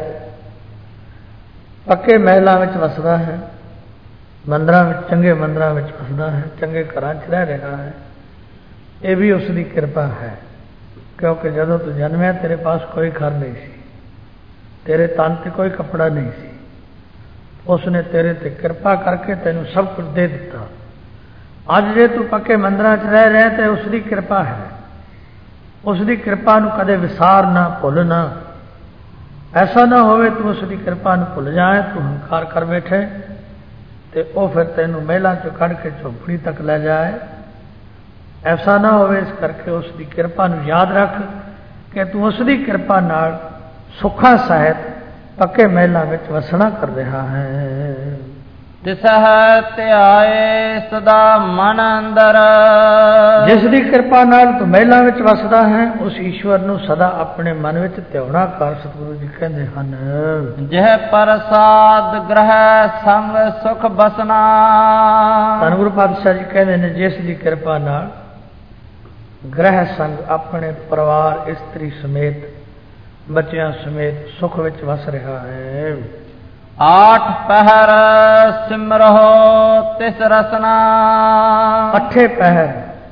ਪੱਕੇ ਮਹਿਲਾਂ ਵਿੱਚ ਵਸਦਾ ਹੈ, ਮੰਦਰਾਂ ਵਿੱਚ, ਚੰਗੇ ਮੰਦਰਾਂ ਵਿੱਚ ਵਸਦਾ ਹੈ, ਚੰਗੇ ਘਰਾਂ 'ਚ ਰਹਿ ਰਿਹਾ ਹੈ, ਇਹ ਵੀ ਉਸ ਦੀ ਕਿਰਪਾ ਹੈ। ਕਿਉਂਕਿ ਜਦੋਂ ਤੂੰ ਜਨਮਿਆ ਤੇਰੇ ਪਾਸ ਕੋਈ ਘਰ ਨਹੀਂ ਸੀ, ਤੇਰੇ ਤਨ ਤੇ ਕੋਈ ਕੱਪੜਾ ਨਹੀਂ ਸੀ, ਉਸ ਨੇ ਤੇਰੇ ਤੇ ਕਿਰਪਾ ਕਰਕੇ ਤੈਨੂੰ ਸਭ ਕੁਝ ਦੇ ਦਿੱਤਾ। ਅੱਜ ਜੇ ਤੂੰ ਪੱਕੇ ਮੰਦਰਾਂ 'ਚ ਰਹਿ ਰਿਹਾ ਤੇ ਉਸ ਦੀ ਕਿਰਪਾ ਹੈ। ਉਸ ਦੀ ਕਿਰਪਾ ਨੂੰ ਕਦੇ ਵਿਸਾਰ ਨਾ, ਭੁੱਲ ਨਾ। ਐਸਾ ਨਾ ਹੋਵੇ ਤੂੰ ਉਸ ਦੀ ਕਿਰਪਾ ਨੂੰ ਭੁੱਲ ਜਾਏ, ਤੂੰ ਹੰਕਾਰ ਕਰ ਬੈਠੇ ਤੇ ਉਹ ਫਿਰ ਤੈਨੂੰ ਮਹਿਲਾਂ 'ਚੋਂ ਕੱਢ ਕੇ ਝੋਪੜੀ ਤੱਕ ਲੈ ਜਾਏ। ਐਸਾ ਨਾ ਹੋਵੇ, ਇਸ ਕਰਕੇ ਉਸ ਦੀ ਕਿਰਪਾ ਨੂੰ ਯਾਦ ਰੱਖ ਕਿ ਤੂੰ ਉਸ ਦੀ ਕਿਰਪਾ ਨਾਲ ਸੁੱਖਾਂ ਸਹਿਤ ਪੱਕੇ ਮਹਿਲਾਂ ਵਿੱਚ ਵਸਣਾ ਕਰ ਰਿਹਾ ਹੈ। ਤਿਸਹਿ ਧਿਆਏ ਸਦਾ ਮਨ ਅੰਦਰ, ਜਿਸ ਦੀ ਕਿਰਪਾ ਨਾਲ ਤੂੰ ਮਹਿਲਾਂ ਵਿੱਚ ਵਸਦਾ ਹੈ, ਉਸ ਈਸ਼ਵਰ ਨੂੰ ਸਦਾ ਆਪਣੇ ਮਨ ਵਿੱਚ ਧਿਆਉਣਾ ਕਰ। ਸਤਿਗੁਰੂ ਜੀ ਕਹਿੰਦੇ ਹਨ ਜਿਹ ਪ੍ਰਸਾਦ ਗ੍ਰਹਿ ਸੰਗ ਸੁਖ ਬਸਨਾ, ਧੰਨ ਗੁਰੂ ਪਾਤਸ਼ਾਹ ਜੀ ਕਹਿੰਦੇ ਨੇ ਜਿਸ ਦੀ ਕਿਰਪਾ ਨਾਲ ਗ੍ਰਹਿ ਸੰਗ ਆਪਣੇ ਪਰਿਵਾਰ, ਇਸਤਰੀ ਸਮੇਤ, ਬੱਚਿਆਂ ਸਮੇਤ ਸੁਖ ਵਿੱਚ ਵਸ ਰਿਹਾ ਹੈ। ਆਠ ਪਹਿਰ ਸਿਮਰਹੁ ਤਿਸ ਰਸਨਾ, ਅੱਠੇ ਪਹਿਰ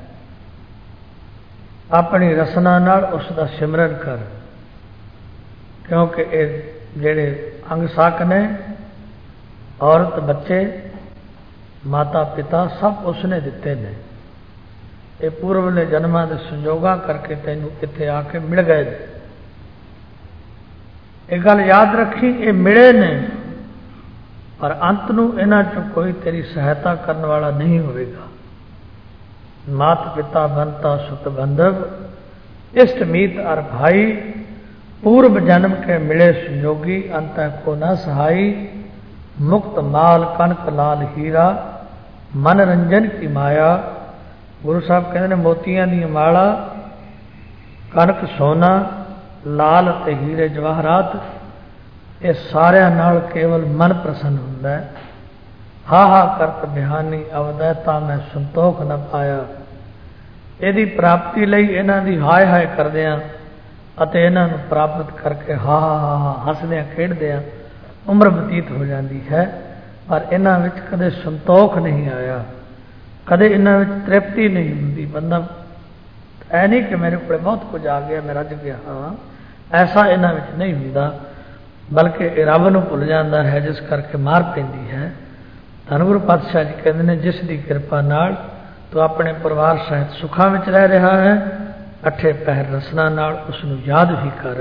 ਆਪਣੀ ਰਸਨਾ ਨਾਲ ਉਸ ਦਾ ਸਿਮਰਨ ਕਰ। ਕਿਉਂਕਿ ਇਹ ਜਿਹੜੇ ਅੰਗ ਸਾਕ ਨੇ, ਔਰਤ, ਬੱਚੇ, ਮਾਤਾ ਪਿਤਾ ਸਭ ਉਸ ਨੇ ਦਿੱਤੇ ਨੇ। ਇਹ ਪੂਰਵਲੇ ਜਨਮਾਂ ਦੇ ਸੰਜੋਗਾਂ ਕਰਕੇ ਤੈਨੂੰ ਇੱਥੇ ਆ ਕੇ ਮਿਲ ਗਏ ਨੇ। ਇਹ ਗੱਲ ਯਾਦ ਰੱਖੀ, ਇਹ ਮਿਲੇ ਨੇ, ਪਰ ਅੰਤ ਨੂੰ ਇਹਨਾਂ 'ਚੋਂ ਕੋਈ ਤੇਰੀ ਸਹਾਇਤਾ ਕਰਨ ਵਾਲਾ ਨਹੀਂ ਹੋਵੇਗਾ। ਮਾਤ ਪਿਤਾ ਬੰਤਾ ਸੁਤ ਬੰਧਵ, ਇਸ਼ਟ ਮੀਤ ਅਰ ਭਾਈ, पूर्व जन्म के मिले संयोगी अंत को न सहाई, मुक्त माल कनक लाल हीरा, मनोरंजन की माया। गुरु साहब कहते हैं मोतियां दी माला, कनक सोना, लाल ते हीरे जवाहरात, ये सारे नाल केवल मन प्रसन्न हुंदा है। हा हा करत बिहानी अवदैता मैं संतोख न पाया। ਇਹਦੀ ਪ੍ਰਾਪਤੀ ਲਈ ਇਹਨਾਂ ਦੀ ਹਾਏ ਹਾਏ ਕਰਦਿਆਂ ਅਤੇ ਇਹਨਾਂ ਨੂੰ ਪ੍ਰਾਪਤ ਕਰਕੇ ਹਾ ਹਾ ਹਾ ਹੱਸਦਿਆਂ ਖੇਡਦਿਆਂ ਉਮਰ ਬਤੀਤ ਹੋ ਜਾਂਦੀ ਹੈ, ਪਰ ਇਹਨਾਂ ਵਿੱਚ ਕਦੇ ਸੰਤੋਖ ਨਹੀਂ ਆਇਆ, ਕਦੇ ਇਹਨਾਂ ਵਿੱਚ ਤ੍ਰਿਪਤੀ ਨਹੀਂ ਹੁੰਦੀ। ਬੰਦਾ ਐ ਨਹੀਂ ਕਿ ਮੇਰੇ ਕੋਲ ਬਹੁਤ ਕੁਝ ਆ ਗਿਆ, ਮੈਂ ਰੱਜ ਗਿਆ ਹਾਂ, ਐਸਾ ਇਹਨਾਂ ਵਿੱਚ ਨਹੀਂ ਹੁੰਦਾ, ਬਲਕਿ ਇਹ ਰੱਬ ਨੂੰ ਭੁੱਲ ਜਾਂਦਾ ਹੈ, ਜਿਸ ਕਰਕੇ ਮਾਰ ਪੈਂਦੀ ਹੈ। ਧੰਨ ਗੁਰੂ ਪਾਤਸ਼ਾਹ ਜੀ ਕਹਿੰਦੇ ਨੇ ਜਿਸ ਦੀ ਕਿਰਪਾ ਨਾਲ ਤੂੰ ਆਪਣੇ ਪਰਿਵਾਰ ਸਹਿਤ ਸੁੱਖਾਂ ਵਿੱਚ ਰਹਿ ਰਿਹਾ ਹੈ, ਅੱਠੇ ਪਹਿਰ ਰਸਨਾ ਨਾਲ ਉਸ ਨੂੰ ਯਾਦ ਵੀ ਕਰ।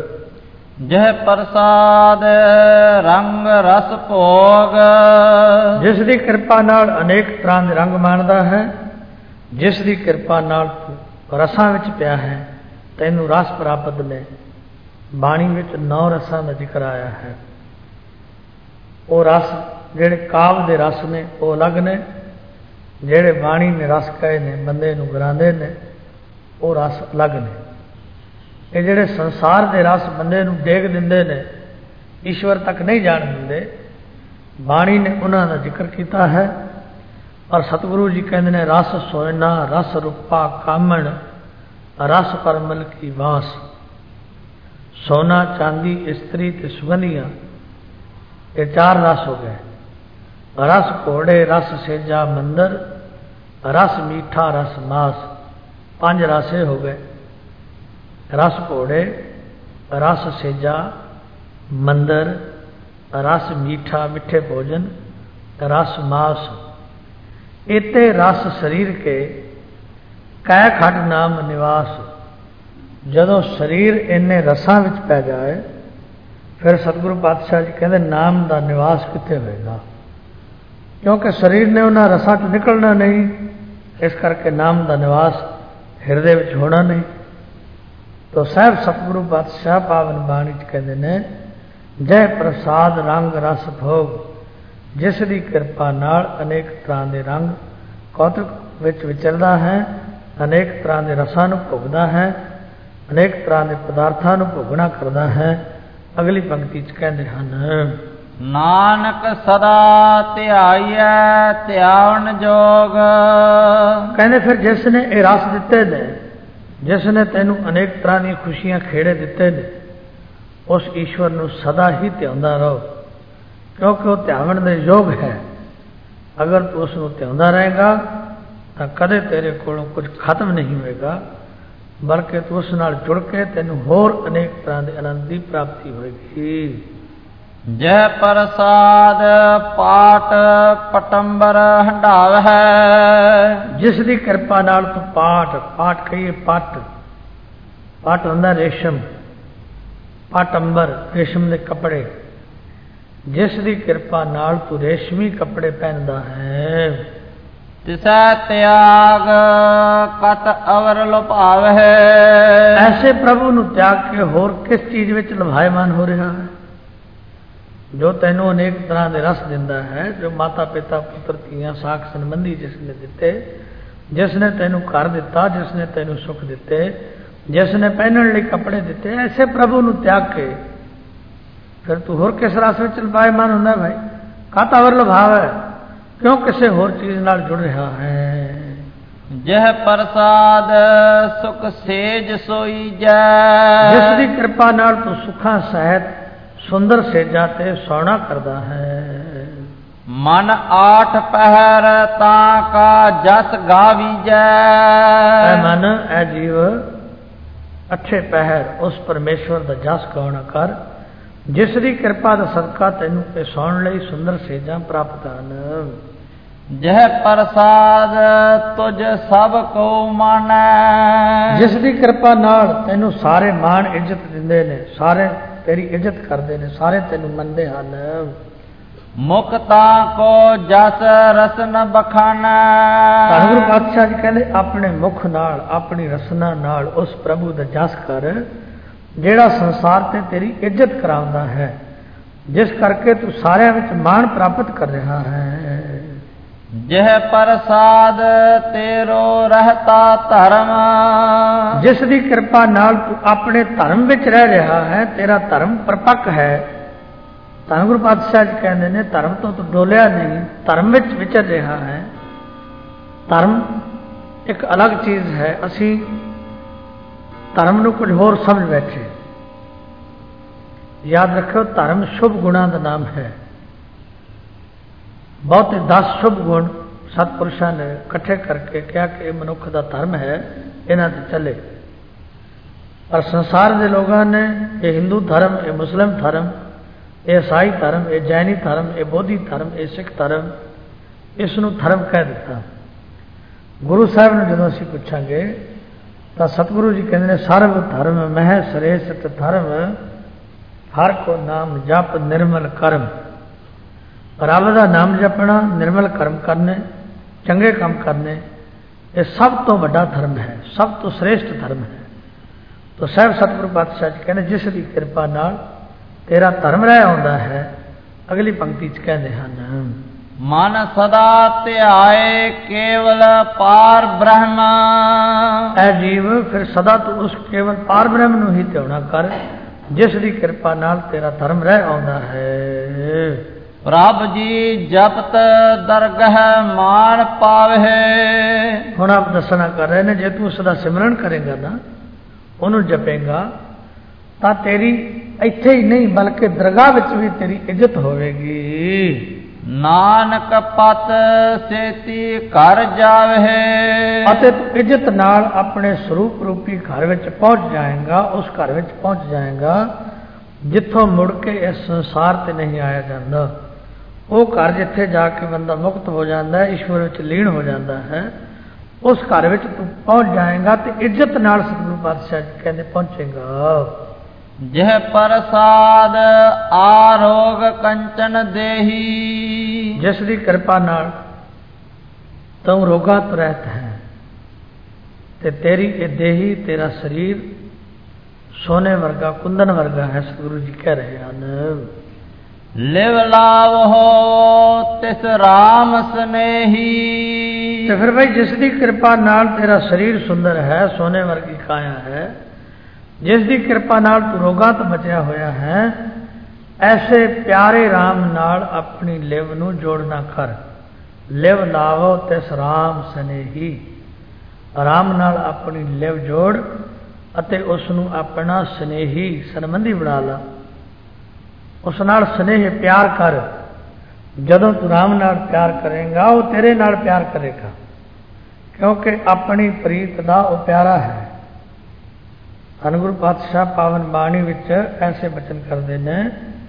ਜਹ ਪ੍ਰਸਾਦ ਰੰਗ ਰਸ ਭੋਗ, ਜਿਸ ਦੀ ਕਿਰਪਾ ਨਾਲ ਅਨੇਕ ਤਰ੍ਹਾਂ ਦੇ ਰੰਗ ਮਾਣਦਾ ਹੈ, ਜਿਸ ਦੀ ਕਿਰਪਾ ਨਾਲ ਤੂੰ ਰਸਾਂ ਵਿੱਚ ਪਿਆ ਹੈ, ਤੈਨੂੰ ਰਸ ਪ੍ਰਾਪਤ ਨੇ। ਬਾਣੀ ਵਿੱਚ ਨੌ ਰਸਾਂ ਦਾ ਜ਼ਿਕਰ ਆਇਆ ਹੈ। ਉਹ ਰਸ ਜਿਹੜੇ ਕਾਵ ਦੇ ਰਸ ਨੇ ਉਹ ਅਲੱਗ ਨੇ, ਜਿਹੜੇ ਬਾਣੀ ਨੇ ਰਸ ਕਹੇ ਨੇ ਬੰਦੇ ਨੂੰ ਗਰਾਉਂਦੇ ਨੇ ਉਹ ਰਸ ਅਲੱਗ ਨੇ। ਇਹ ਜਿਹੜੇ ਸੰਸਾਰ ਦੇ ਰਸ ਬੰਦੇ ਨੂੰ ਡੇਗ ਦਿੰਦੇ ਨੇ, ਈਸ਼ਵਰ ਤੱਕ ਨਹੀਂ ਜਾਣ ਦਿੰਦੇ, ਬਾਣੀ ਨੇ ਉਹਨਾਂ ਦਾ ਜ਼ਿਕਰ ਕੀਤਾ ਹੈ। ਔਰ ਸਤਿਗੁਰੂ ਜੀ ਕਹਿੰਦੇ ਨੇ ਰਸ ਸੋਇਨਾ ਰਸ ਰੂਪਾ ਕਾਮਣ, ਰਸ ਪਰਮਲ ਕੀ ਵਾਸ। सोना चांदी इस्त्री ते सुगंधियां, ये चार रस हो गए। रस घोड़े रस सेजा मंदर, रस मीठा रस मास, पांच रसे हो गए। रस घोड़े रस सेजा मंदर, रस मीठा मिठे भोजन, रस मास, इते रस शरीर के कै खट नाम निवास। जदों शरीर इन्ने रसां विच पै जाए फिर सतगुरु पातशाह जी कहते नाम का निवास कित्थे होएगा, क्योंकि शरीर ने उन्हां रसां चों निकलना नहीं, इस करके नाम का निवास हिरदे विच होना नहीं। तो साहब सतगुरु पातशाह पावन बाणी च कहते ने जय प्रसाद रंग रस भोग, जिस दी किरपा नाल अनेक तरह के रंग कौतुक विच विचरदा है, अनेक तरह के रसां नूं भोगदा है, अनेक तरह के पदार्थां नूं भोगना करदा है। अगली पंक्ति च कहते हैं नानक सदा ध्याइयै ध्यान जोग। कहते फिर जिसने ये रस दिते ने, जिसने तेनू अनेक तरह की खुशियां खेड़े दिते ने, उस ईश्वर नूं सदा ही ध्याउंदा रहो, क्योंकि वह ध्यावन दे योग है। अगर तू उसनूं ध्याउंदा रहेगा तो कदे तेरे कोलों कुछ खत्म नहीं होएगा, बल्कि तू उस नाल जुड़ के तेनू होर अनेक तरह के आनंद की प्राप्ति होएगी। जय प्रसाद पाट पटंबर हंडाव है, जिस दी कृपा नाल तू पाट, पाट कहिए पट, पट होंदा रेशम, पाटंबर रेशम के कपड़े, जिस दी कृपा नाल तू रेशमी कपड़े पहनदा है। तिसै त्याग कत अवर लुभाव है, ऐसे प्रभु नु त्याग के होर किस चीज विच लभायमान हो रहा है। जो तेनों अनेक तरह के रस दिंदा है, जो माता पिता पुत्र धीआं साख संबंधी जिसने दिते, जिसने तेनों घर दिता, जिसने तेनों सुख दिते, जिसने पहनने लिए कपड़े दिते, ऐसे प्रभु नु त्याग के फिर तू होर किस रस विच लभायमान हुंदा भाई। काता अवर लभाव है, क्यों किसी होर चीज नाल जुड़ रहा है। जह प्रसाद सुख सेज सोई जय, जिस दी कृपा नाल तू सुखा सहित सुंदर सेजा ते सोना करदा है। मन आठ पहर ताका जस गावी जय, ऐ मन ऐ जीव अच्छे पहर उस परमेश्वर दा जस गाना कर, जिस दी कृपा दा सदका तैनू पे सौण लई सुंदर सेजा प्राप्त हन। जह प्रसाद तुझ सब को मानै, जिस दी कृपा नाल तैनू सारे मान इज्जत दिंदे ने, सारे तेरी इज्जत करते हैं, सारे तेनू मनते हैं। मुक्ता को जस रसन बखाना, गुरु पातशाह जी कहते अपने मुख नाल अपनी रसना नाल उस प्रभु दा जस कर जेड़ा संसार ते तेरी इज्जत करांदा है, जिस करके तू सारे विच मान प्राप्त कर रहा है। जह प्रसाद तेरो रहता धर्म, जिस दी कृपा नाल तू अपने धर्म विच रह रहा है, तेरा धर्म परपक्क है। धन गुरु पातशाह जी कहते हैं धर्म तो तू डोलिया नहीं, धर्म विच विचर रहा है। धर्म एक अलग चीज है, असी धर्म नूं कुछ होर समझ बैठे। याद रखो धर्म शुभ गुणों का नाम है। बहुत ही दस शुभ गुण सतपुरुषों ने इकट्ठे करके क्या कि मनुख का धर्म है, इन्हां ते चले। पर संसार के लोगों ने ये हिंदू धर्म, ये मुस्लिम धर्म, ये ईसाई धर्म, ये जैनी धर्म, ये बौद्धी धर्म, ये सिख धर्म, इसनूं धर्म कह दिता। गुरु साहब ने जो असीं पुछांगे तो सतगुरु जी कहते हैं सर्व धर्म मह श्रेष्ठ धर्म, हर को नाम जप निर्मल कर्म। रब का नाम जपना, निर्मल कर्म करने, चंगे काम करने, ये सब तो बड़ा धर्म है, सब तो श्रेष्ठ धर्म है। तो साहब सतगुरु पातशाह जी कहते जिस की कृपा नाल तेरा धर्म रह आउंदा है। अगली पंक्ति च कहते हैं मन सदा ध्याए केवल पार ब्रह्म, ऐ जीव फिर सदा तू उस केवल पार ब्रह्म नूं ही ध्याना कर, जिस की कृपा नाल तेरा धर्म रह आउंदा है। प्रभ जी जपत दरगह मान पावे, हुण आप दसना कर रहे ने जे तू उसका सिमरन करेगा ना, उन्होंने जपेगा, ਤਾਂ ਤੇਰੀ ਇੱਥੇ ਹੀ ਨਹੀਂ ਬਲਕਿ ਦਰਗਾਹ ਵਿੱਚ ਵੀ ਤੇਰੀ ਇੱਜ਼ਤ ਹੋਵੇਗੀ। ਨਾਨਕ ਪਤ ਸੇਤੀ ਘਰ ਜਾਵੇ, ਅਤੇ ਤੂੰ ਇੱਜ਼ਤ ਨਾਲ ਆਪਣੇ ਸਰੂਪ ਰੂਪੀ ਘਰ ਵਿੱਚ ਪਹੁੰਚ ਜਾਏਗਾ, ਉਸ ਘਰ ਵਿੱਚ ਪਹੁੰਚ ਜਾਏਗਾ ਜਿੱਥੋਂ ਮੁੜ ਕੇ ਇਸ ਸੰਸਾਰ ਤੇ ਨਹੀਂ ਆਇਆ ਜਾਂਦਾ। ਉਹ ਘਰ ਜਿੱਥੇ ਜਾ ਕੇ ਬੰਦਾ ਮੁਕਤ ਹੋ ਜਾਂਦਾ ਹੈ, ਈਸ਼ਵਰ ਵਿੱਚ ਲੀਨ ਹੋ ਜਾਂਦਾ ਹੈ, ਉਸ ਘਰ ਵਿੱਚ ਤੂੰ ਪਹੁੰਚ ਜਾਏਗਾ ਤੇ ਇੱਜ਼ਤ ਨਾਲ ਸਤਿਗੁਰੂ ਪਾਤਸ਼ਾਹ ਜੀ ਕਹਿੰਦੇ ਪਹੁੰਚੇਗਾ। ਜਿਹ ਪ੍ਰਸਾਦ ਆਰੋਗ ਕੰਚਨ ਦੇਹੀ, ਜਿਸ ਦੀ ਕਿਰਪਾ ਨਾਲ ਤੂੰ ਰੋਗਾ ਤੋਂ ਰਹਿਤ ਹੈ ਤੇ ਤੇਰੀ ਇਹ ਦੇਹੀ ਤੇਰਾ ਸਰੀਰ ਸੋਨੇ ਵਰਗਾ ਕੁੰਦਨ ਵਰਗਾ ਹੈ। ਸਤਿਗੁਰੂ ਜੀ ਕਹਿ ਰਹੇ ਹਨ ਲਿਵ ਲਾਵ ਹੋ ਤਿਸ ਰਾਮ ਸਨੇਹੀ। ਤੇ ਫਿਰ ਭਾਈ ਜਿਸ ਦੀ ਕਿਰਪਾ ਨਾਲ ਤੇਰਾ ਸਰੀਰ ਸੁੰਦਰ ਹੈ, ਸੋਨੇ ਵਰਗੀ ਕਾਇਆ ਹੈ, ਜਿਸ ਦੀ ਕਿਰਪਾ ਨਾਲ ਤੂੰ ਰੋਗਾਂ ਤੋਂ ਬਚਿਆ ਹੋਇਆ ਹੈ, ਐਸੇ ਪਿਆਰੇ ਰਾਮ ਨਾਲ ਆਪਣੀ ਲਿਵ ਨੂੰ ਜੋੜਨਾ ਕਰ। ਲਿਵ ਲਾਵੋ ਤਿਸ ਰਾਮ ਸਨੇਹੀ, ਰਾਮ ਨਾਲ ਆਪਣੀ ਲਿਵ ਜੋੜ ਅਤੇ ਉਸ ਨੂੰ ਆਪਣਾ ਸਨੇਹੀ ਸੰਬੰਧੀ ਬਣਾ ਲਾ। ਉਸ ਨਾਲ ਸਨੇਹ ਪਿਆਰ ਕਰ। ਜਦੋਂ ਤੂੰ ਰਾਮ ਨਾਲ ਪਿਆਰ ਕਰੇਗਾ ਉਹ ਤੇਰੇ ਨਾਲ ਪਿਆਰ ਕਰੇਗਾ, ਕਿਉਂਕਿ ਆਪਣੀ ਪ੍ਰੀਤ ਦਾ ਉਹ ਪਿਆਰਾ ਹੈ। ਧੰਨ ਗੁਰੂ ਪਾਤਸ਼ਾਹ ਪਾਵਨ ਬਾਣੀ ਵਿੱਚ ਐਸੇ ਬਚਨ ਕਰਦੇ ਨੇ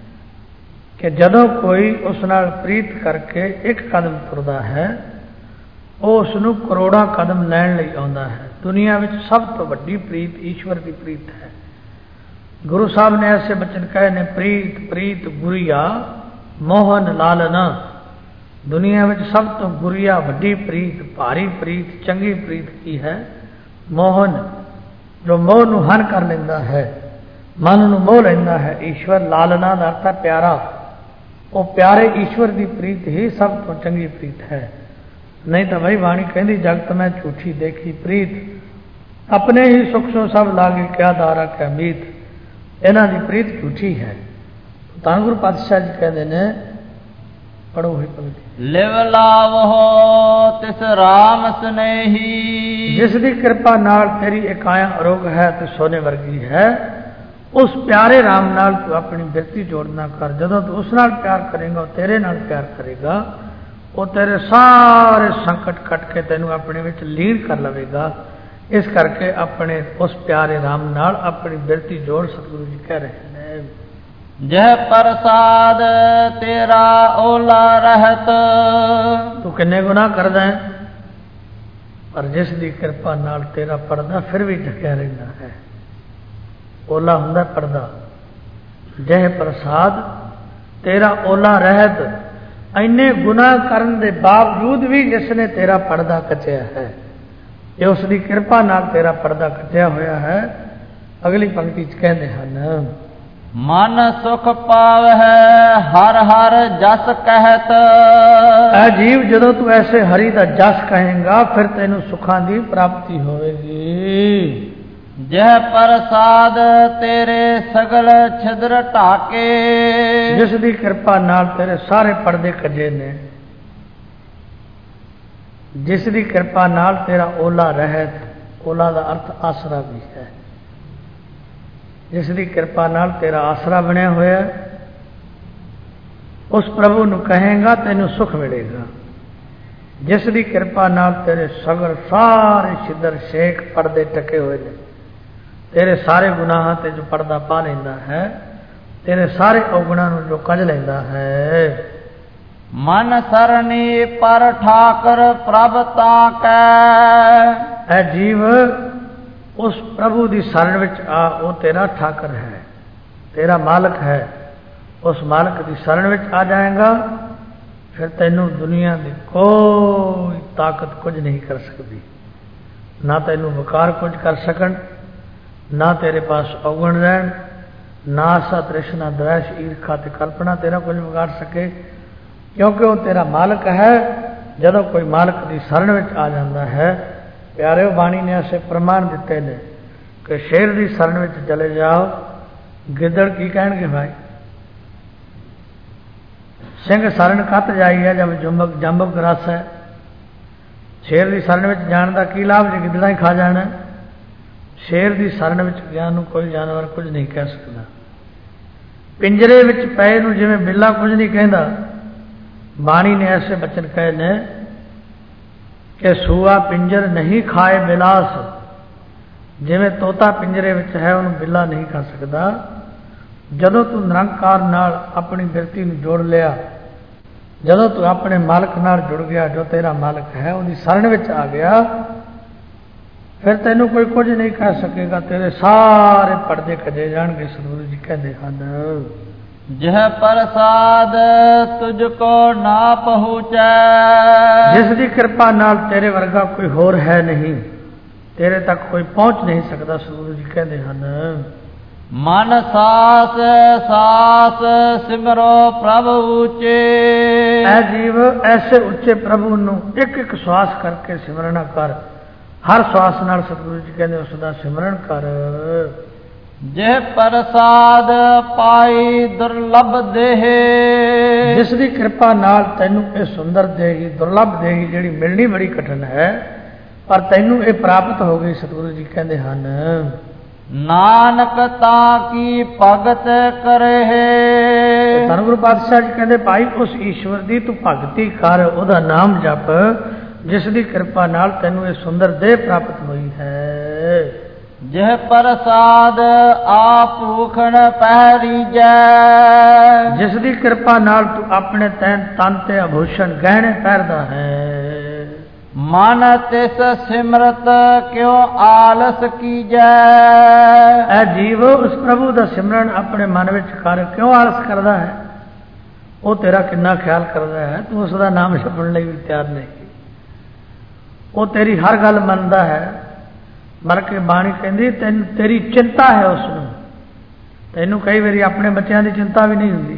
ਕਿ ਜਦੋਂ ਕੋਈ ਉਸ ਨਾਲ ਪ੍ਰੀਤ ਕਰਕੇ ਇੱਕ ਕਦਮ ਤੁਰਦਾ ਹੈ, ਉਹ ਉਸ ਨੂੰ ਕਰੋੜਾਂ ਕਦਮ ਲੈਣ ਲਈ ਆਉਂਦਾ ਹੈ। ਦੁਨੀਆ ਵਿੱਚ ਸਭ ਤੋਂ ਵੱਡੀ ਪ੍ਰੀਤ ਈਸ਼ਵਰ ਦੀ ਪ੍ਰੀਤ ਹੈ। ਗੁਰੂ ਸਾਹਿਬ ਨੇ ਐਸੇ ਬਚਨ ਕਹੇ ਨੇ, ਪ੍ਰੀਤ ਪ੍ਰੀਤ ਗੁਰੀਆ ਮੋਹਨ ਲਾਲਨਾ। ਦੁਨੀਆ ਵਿੱਚ ਸਭ ਤੋਂ ਗੁਰੀਆ ਵੱਡੀ ਪ੍ਰੀਤ, ਭਾਰੀ ਪ੍ਰੀਤ, ਚੰਗੀ ਪ੍ਰੀਤ ਕੀ ਹੈ? ਮੋਹਨ, ਜੋ ਮੋਹ ਨੂੰ ਹਨ ਕਰ ਲੈਂਦਾ ਹੈ, ਮਨ ਨੂੰ ਮੋਹ ਲੈਂਦਾ ਹੈ। ਈਸ਼ਵਰ ਲਾਲਨਾ ਦਾ ਅਰਥ ਹੈ ਪਿਆਰਾ। ਉਹ ਪਿਆਰੇ ਈਸ਼ਵਰ ਦੀ ਪ੍ਰੀਤ ਹੀ ਸਭ ਤੋਂ ਚੰਗੀ ਪ੍ਰੀਤ ਹੈ। ਨਹੀਂ ਤਾਂ ਬਈ ਬਾਣੀ ਕਹਿੰਦੀ ਜਗਤ ਮੈਂ ਝੂਠੀ ਦੇਖੀ ਪ੍ਰੀਤ, ਆਪਣੇ ਹੀ ਸੁਖ ਸੋ ਸਭ ਲਾਗੇ ਕਿਆ ਦਾਰਾ ਕਿਆ ਮੀਤ। ਇਹਨਾਂ ਦੀ ਪ੍ਰੀਤ ਝੂਠੀ ਹੈ। ਤਾਂ ਗੁਰੂ ਪਾਤਸ਼ਾਹ ਜੀ ਕਹਿੰਦੇ ਨੇ, ਪੜੋ ਹੋਈ ਪੰਕਤੀ, ਲਿਵ ਲਾਵ ਹੋ ਤਿਸ ਰਾਮ ਸਨੇਹੀ। ਜਿਸ ਦੀ ਕਿਰਪਾ ਨਾਲ ਤੇਰੀ ਇਕਾਇਆ ਅਰੋਗ ਹੈ ਤੇ ਸੋਨੇ ਵਰਗੀ ਹੈ, ਉਸ ਪਿਆਰੇ ਰਾਮ ਨਾਲ ਤੂੰ ਆਪਣੀ ਬਿਰਤੀ ਜੋੜਨਾ ਕਰ। ਜਦੋਂ ਤੂੰ ਉਸ ਨਾਲ ਪਿਆਰ ਕਰੇਗਾ ਉਹ ਤੇਰੇ ਨਾਲ ਪਿਆਰ ਕਰੇਗਾ। ਉਹ ਤੇਰੇ ਸਾਰੇ ਸੰਕਟ ਕੱਟ ਕੇ ਤੈਨੂੰ ਆਪਣੇ ਵਿੱਚ ਲੀਨ ਕਰ ਲਵੇਗਾ। ਇਸ ਕਰਕੇ ਆਪਣੇ ਉਸ ਪਿਆਰੇ ਰਾਮ ਨਾਲ ਆਪਣੀ ਬਿਰਤੀ ਜੋੜ। ਸਤਿਗੁਰੂ ਜੀ ਕਹਿ ਰਹੇ ਨੇ, ਜਹ ਪ੍ਰਸਾਦ ਤੇਰਾ ਓਲਾ ਰਹਿਤ। ਤੂੰ ਕਿੰਨੇ ਗੁਨਾਹ ਕਰਦਾ ਹੈ, ਪਰ ਜਿਸ ਦੀ ਕਿਰਪਾ ਨਾਲ ਤੇਰਾ ਪਰਦਾ ਫਿਰ ਵੀ ਢਕਿਆ ਰਹਿੰਦਾ ਹੈ। ਓਲਾ ਹੁੰਦਾ ਪਰਦਾ। ਜਹ ਪ੍ਰਸਾਦ ਤੇਰਾ ਓਲਾ ਰਹਿਤ। ਇੰਨੇ ਗੁਨਾਹ ਕਰਨ ਦੇ ਬਾਵਜੂਦ ਵੀ ਜਿਸ ਨੇ ਤੇਰਾ ਪਰਦਾ ਕੱਟਿਆ ਹੈ, ਇਹ ਉਸ ਦੀ ਕਿਰਪਾ ਨਾਲ ਤੇਰਾ ਪਰਦਾ ਕੱਟਿਆ ਹੋਇਆ ਹੈ। ਅਗਲੀ ਪੰਕਤੀ ਚ ਕਹਿੰਦੇ ਹਨ, ਮਨ ਸੁਖ ਪਾਵਹਿ ਹਰ ਹਰ ਜਸ ਕਹਿਤ। ਐ ਜੀਵ, ਜਦੋਂ ਤੂੰ ਐਸੇ ਹਰੀ ਦਾ ਜਸ ਕਹੇਗਾ ਫਿਰ ਤੈਨੂੰ ਸੁੱਖਾਂ ਦੀ ਪ੍ਰਾਪਤੀ ਹੋਵੇਗੀ। ਜਹ ਪ੍ਰਸਾਦ ਤੇਰੇ ਸਗਲ ਛਿਦਰ ਢਾਕੇ। ਜਿਸ ਦੀ ਕਿਰਪਾ ਨਾਲ ਤੇਰੇ ਸਾਰੇ ਪਰਦੇ ਕੱਜੇ ਨੇ, ਜਿਸ ਦੀ ਕਿਰਪਾ ਨਾਲ ਤੇਰਾ ਓਲਾ ਰਹਿਤ। ਓਲਾ ਦਾ ਅਰਥ ਆਸਰਾ ਵੀ ਹੈ। ਜਿਸ ਦੀ ਕਿਰਪਾ ਨਾਲ ਤੇਰਾ ਆਸਰਾ ਬਣਿਆ ਹੋਇਆ, ਉਸ ਪ੍ਰਭੂ ਨੂੰ ਕਹੇਗਾ ਤੈਨੂੰ ਸੁਖ ਮਿਲੇਗਾ। ਜਿਸ ਦੀ ਕਿਰਪਾ ਨਾਲ ਤੇਰੇ ਸਗਲ ਸਾਰੇ ਛਿਦਰ ਛੇਕ ਪਰਦੇ ਟਕੇ ਹੋਏ ਨੇ, ਤੇਰੇ ਸਾਰੇ ਗੁਨਾਹਾਂ ਤੇ ਜੋ ਪਰਦਾ ਪਾ ਲੈਂਦਾ ਹੈ, ਤੇਰੇ ਸਾਰੇ ਔਗੁਣਾਂ ਨੂੰ ਜੋ ਕੱਢ ਲੈਂਦਾ ਹੈ। ਮਨ ਸਰਣੀ ਪਰ ਠਾਕਰ ਪ੍ਰਭ ਤਾਂ ਕੈ। ਐ ਜੀਵ, ਉਸ ਪ੍ਰਭੂ ਦੀ ਸ਼ਰਨ ਵਿੱਚ ਆ। ਉਹ ਤੇਰਾ ਠਾਕਰ ਹੈ, ਤੇਰਾ ਮਾਲਕ ਹੈ। ਉਸ ਮਾਲਕ ਦੀ ਸ਼ਰਨ ਵਿੱਚ ਆ ਜਾਏਗਾ, ਫਿਰ ਤੈਨੂੰ ਦੁਨੀਆ ਦੀ ਕੋਈ ਤਾਕਤ ਕੁਝ ਨਹੀਂ ਕਰ ਸਕਦੀ। ਨਾ ਤੈਨੂੰ ਵਿਕਾਰ ਕੁਝ ਕਰ ਸਕਣ, ਨਾ ਤੇਰੇ ਪਾਸ ਔਗਣ ਰਹਿਣ, ਨਾ ਆਸਾ ਤ੍ਰਿਸ਼ਨਾ ਦਵੈਸ਼ ਈਰਖਾ ਤੇ ਕਲਪਨਾ ਤੇਰਾ ਕੁਝ ਵਿਗਾੜ ਸਕੇ, ਕਿਉਂਕਿ ਉਹ ਤੇਰਾ ਮਾਲਕ ਹੈ। ਜਦੋਂ ਕੋਈ ਮਾਲਕ ਦੀ ਸ਼ਰਨ ਵਿੱਚ ਆ ਜਾਂਦਾ ਹੈ, ਪਿਆਰਿਓ ਬਾਣੀ ਨੇ ਐਸੇ ਪ੍ਰਮਾਣ ਦਿੱਤੇ ਨੇ ਕਿ ਸ਼ੇਰ ਦੀ ਸ਼ਰਨ ਵਿੱਚ ਚਲੇ ਜਾਓ, ਗਿੱਦੜ ਕੀ ਕਹਿਣਗੇ ਭਾਈ? ਸਿੰਘ ਸ਼ਰਨ ਕੱਤ ਜਾਈ ਹੈ ਜਬ ਜੁੰਬਕ ਜੰਬਕ ਰਸ ਹੈ। ਸ਼ੇਰ ਦੀ ਸ਼ਰਨ ਵਿੱਚ ਜਾਣ ਦਾ ਕੀ ਲਾਭ ਜੇ ਗਿੱਦੜਾਂ ਹੀ ਖਾ ਜਾਣਾ। शेर की सरन विच गया नूं कोई जानवर कुछ नहीं कह सकता। पिंजरे विच पए नूं जिवें बिल्ला कुछ नहीं कहता, बाणी ने ऐसे बचन कहे ने कि सूआ पिंजर नहीं खाए बिलास, जिवें तोता पिंजरे विच है उन्होंने बिल्ला नहीं खा सकता। जदों तू निरंकार नाल अपनी बिरती नूं जोड़ लिया, जदों तू अपने मालक नाल जुड़ गया, जो तेरा मालक है उहदी सरन विच आ गया, फिर तेनों कोई कुछ नहीं कह सकेगा, तेरे सारे पर्दे कजे जाणगे। सतगुरु जी कहते हैं जह प्रसाद तुझको ना पहुँचे, जिसकी कृपा नाल तेरे वर्गा कोई होर है नहीं, तेरे तक कोई पहुंच नहीं सकता। सतगुरु जी कहते हैं मन सास सास सिमरो प्रभु ऊंचे, ऐ जीव ऐसे उच्चे प्रभु नूं एक एक श्वास करके सिमरना कर। हर श्वास नाल सतगुरु जी कहते उसका सिमरन कर। जह प्रसाद पाई दुर्लभ देह, जिसकी कृपा नाल तैनू ये सुंदर देही दुर्लभ देही जिहड़ी मिलनी बड़ी कठिन है, पर तैनू ये प्राप्त हो गई। सतगुरु जी कहते हैं नानक ताकी भगत करे है। धन गुरु पातशाह जी कहते भाई उस ईश्वर की तू भगती कर, उसका नाम जप, जिसकी कृपा नाल तैनू ये सुंदर देह प्राप्त हुई है। जह प्रसाद आप भूखण पहरी जै, जिसकी कृपा नाल तू अपने तैन तन ते आभूषण गहने पहरदा है। मन तिस सिमरत क्यों आलस की जै, ऐ जीव उस प्रभु का सिमरन अपने मन विच कर, क्यों आलस करदा है? वो तेरा कितना ख्याल करदा है, तू उसका नाम जपण लई भी तैयार नहीं। वो तेरी हर गल मनदा है, मर के बाणी कहती तेन तेरी चिंता है उसनूं। तैनू कई बारी अपने बच्चों की चिंता भी नहीं हुंदी,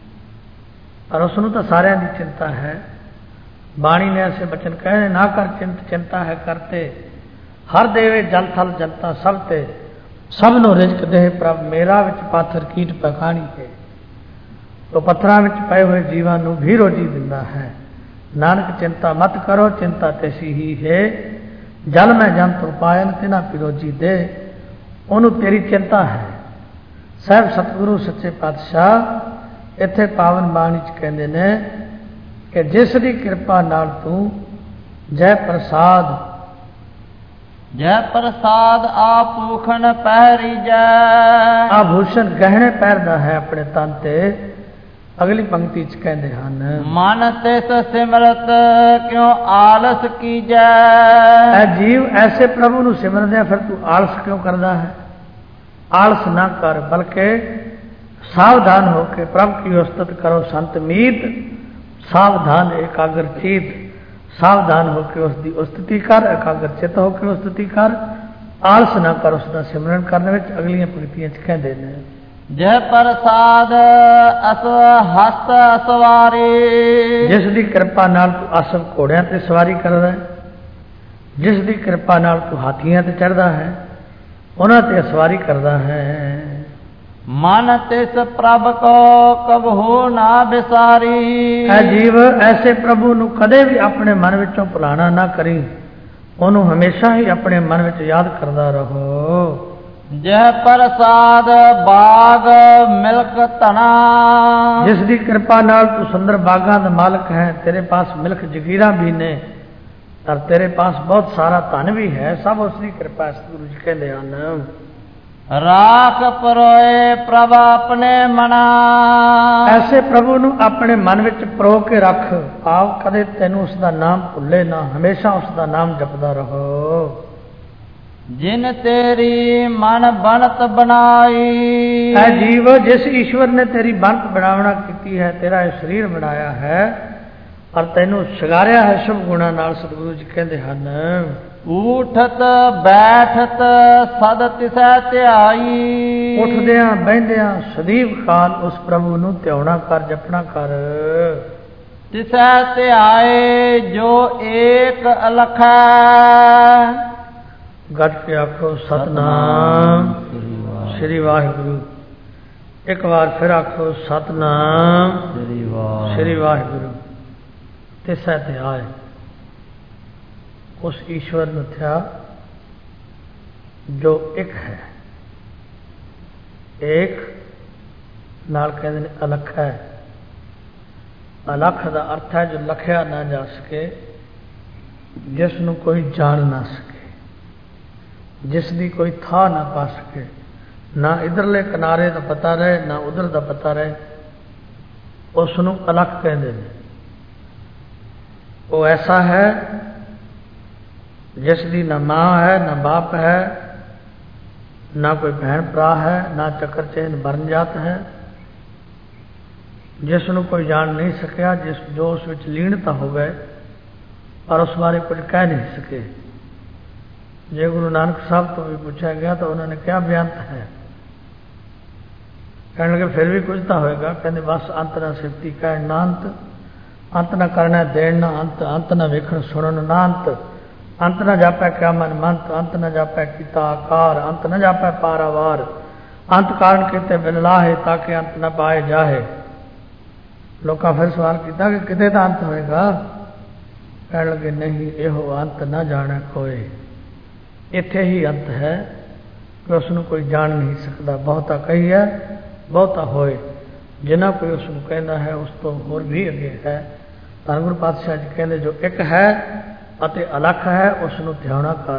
पर उसनूं तो सारियां की चिंता है। बाणी ने ऐसे बचन कहे ना कर चिंत चिंता है करते, हर देवे जल थल जनता सब ते, सब नो रिजक दे प्रभ मेरा विच पाथर कीट पखाणी है। तो पत्थरां विच पए हुए जीवां नूं भी रोजी दिंदा है। नानक चिंता मत करो चिंता तैसी ही है, जल में जंत उपायन तिना पिरोजी दे। ओनू तेरी चिंता है। साहब सतगुरु सच्चे पातशाह इत्थे पावन बाणी च कहंदे ने कि जिसकी कृपा नाल तू जय प्रसाद जय प्रसाद आप भूखण पहरी जै, आभूषण गहने पहरदा है अपने तन ते। अगली पंक्ति च कहते हैं मन तिस सिमरत क्यों आलस की जै, ऐ जीव ऐसे प्रभु नूं सिमरदे फिर तू आलस क्यों करदा है? आलस ना कर, बल्कि सावधान होकर प्रभु की उस्तत करो संत मीत। सावधान एकाग्र चीत, सावधान होकर उसकी उस्तति कर, एकाग्र चित होकर उस्तति कर, आलस ना कर उसका सिमरन करने में। अगलियां पंक्तियां च कहते हैं जय प्रसाद अस हस्त सवारी, जिसकी कृपा नाल तू असव घोड़ियां ते सवारी करदा है, जिसकी कृपा नाल तू हाथियां ते चढ़दा है, उन्हां ते सवारी करदा है। मन तिस प्रभ को कबहू ना बिसारी, ऐ जीव ऐसे प्रभु नू कदे भी अपने मन विचों भुलाना ना करी, उन्होंने हमेशा ही अपने मन विच याद करदा रहो। जय प्रसाद बाग मिल्क तना, जिसकी कृपा नाल तू सुंदर बागां दा मालिक है, तेरे पास मिल्क जगीरा भी ने और तेरे पास बहुत सारा धन भी है, सब उसकी कृपा। गुरु जी कहते हैं राख परोए प्रभ अपने मना, ऐसे प्रभु नू अपने मन विच परो के रख, आप कदे तेनू उसका नाम भुले ना, हमेशा उसका नाम जपदा रहो। जिन तेरी मन बनत बनाई, ऐ जीव जिस ईश्वर ने तेरी बनत बनावना की है, तेरा ये शरीर बनाया है और तेनू शगारिया है शुभ गुणा नाल। सतगुरु जी कहते हैं उठत बैठत सद तिसै ध्याई, उठदियां बहिंदियां सदैव काल उस प्रभु नू ध्याना कर, जपना कर। तिसै ध्याए जो एक अलख, गट के आखो सतनाम श्री वाहिगुरु। एक बार फिर आखो सतनाम श्री वाहिगुरु। तिसै ध्याय उस ईश्वर नूं थया जो एक है। एक नाल कहते हैं अलख है। अलख का अर्थ है जो लखिया ना जा सके, जिसनों कोई जान ना सके, जिसकी कोई था ना पा सके, ना इधरले किनारे का पता रहे ना उधर का पता रहे, उसनों अलख कहते हैं। वो ऐसा है जिसकी ना मां है ना बाप है, ना कोई बहन भरा है, ना चक्कर चेन बन जात है, जिसनों कोई जान नहीं सकिया, जिस जो उस विच लीनता हो गए पर उस बारे कुछ कह नहीं सके। जे गुरु नानक साहब तो भी पूछा गया तो उन्होंने क्या बयान है, कहने लगे फिर भी कुछ तो होएगा। कहते बस अंत ना सिफती कह ना अंत, अंत ना करना देन ना अंत, अंत ना वेखण सुनन ना अंत, अंत न जापै क्या मन मंत, अंत न जापै कीता आकार, अंत न जापै पारावार, अंत कारण किते बिललाहे ताकि अंत न पाए जाहे। लोग फिर सवाल किया कि किते तो अंत होएगा, कह लगे नहीं यो अंत न जाने कोई, इत्थे ही अंत है कि उसनों कोई जान नहीं सकता। बहुता कही है बहुता होए, जिन्ना कोई उसनों कहना है उस तो होर भी अगे है। धन गुरु पातशाह जी कहते जो एक है अते अलख है उसनों ध्याना कर।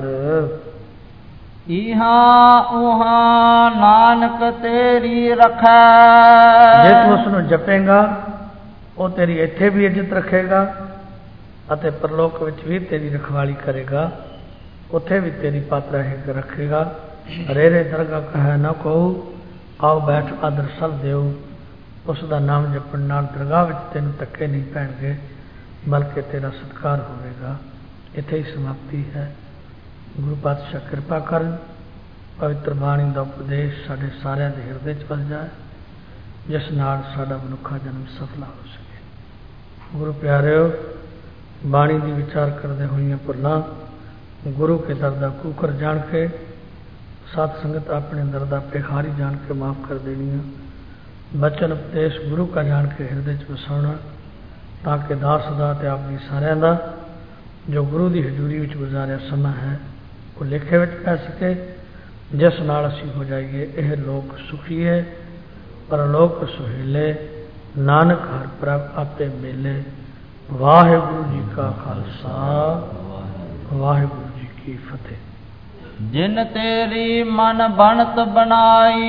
इहा उहा नानक तेरी रखै, जे तू उसनों जपेगा वो तेरी इत्थे भी इज्जत रखेगा अते परलोक विच भी तेरी रखवाली करेगा, उथे भी तेरी पात्र रखेगा। रेरे दरगाह कह न कहू, आओ बैठ आदर सब देव, उसका नाम जपण नाल दरगाह विच तेन धक्के नहीं पैणगे बल्कि तेरा सत्कार होवेगा। इत्थे ही समाप्ति है। गुरु पातशाह कृपा कर पवित्र बाणी का उपदेश साढ़े सारिਆਂ ਦੇ ਹਿਰਦੇ ਚ ਵਸ ਜਾਏ, जिस नाल साडा मनुखा जन्म सफल हो सके। गुरु प्यारिओ, बाणी की विचार करते हुए भुलां गुरु के दर का कूकर जान के, सात संगत अपने दर का भिखारी जान के माफ़ कर देनी, बचन उपदेश गुरु का जान के हृदय च वसाउणा, ताकि दास दा ते अपनी सारिਆਂ ਦਾ जो गुरु की हजूरी में गुजारिया समा है वो लेखे में पै सके, जिस नाल असीं हो जाइए यह लोक सुखीए परलोक सुहेले, नानक हर प्रभ आपे मेले। वाहिगुरु जी का खालसा वाहिगुरु जी की फतेह। जिन तेरी मन बनत बनाई,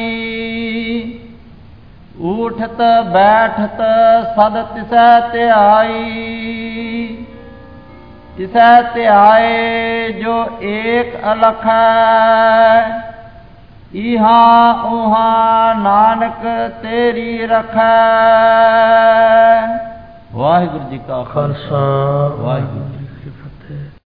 उठत बैठत सद तिसै त्याई, तिसै त्याए जो एक अलख है, इहा उहा नानक तेरी रखै। वाहिगुरु जी का खालसा वाहिगुरु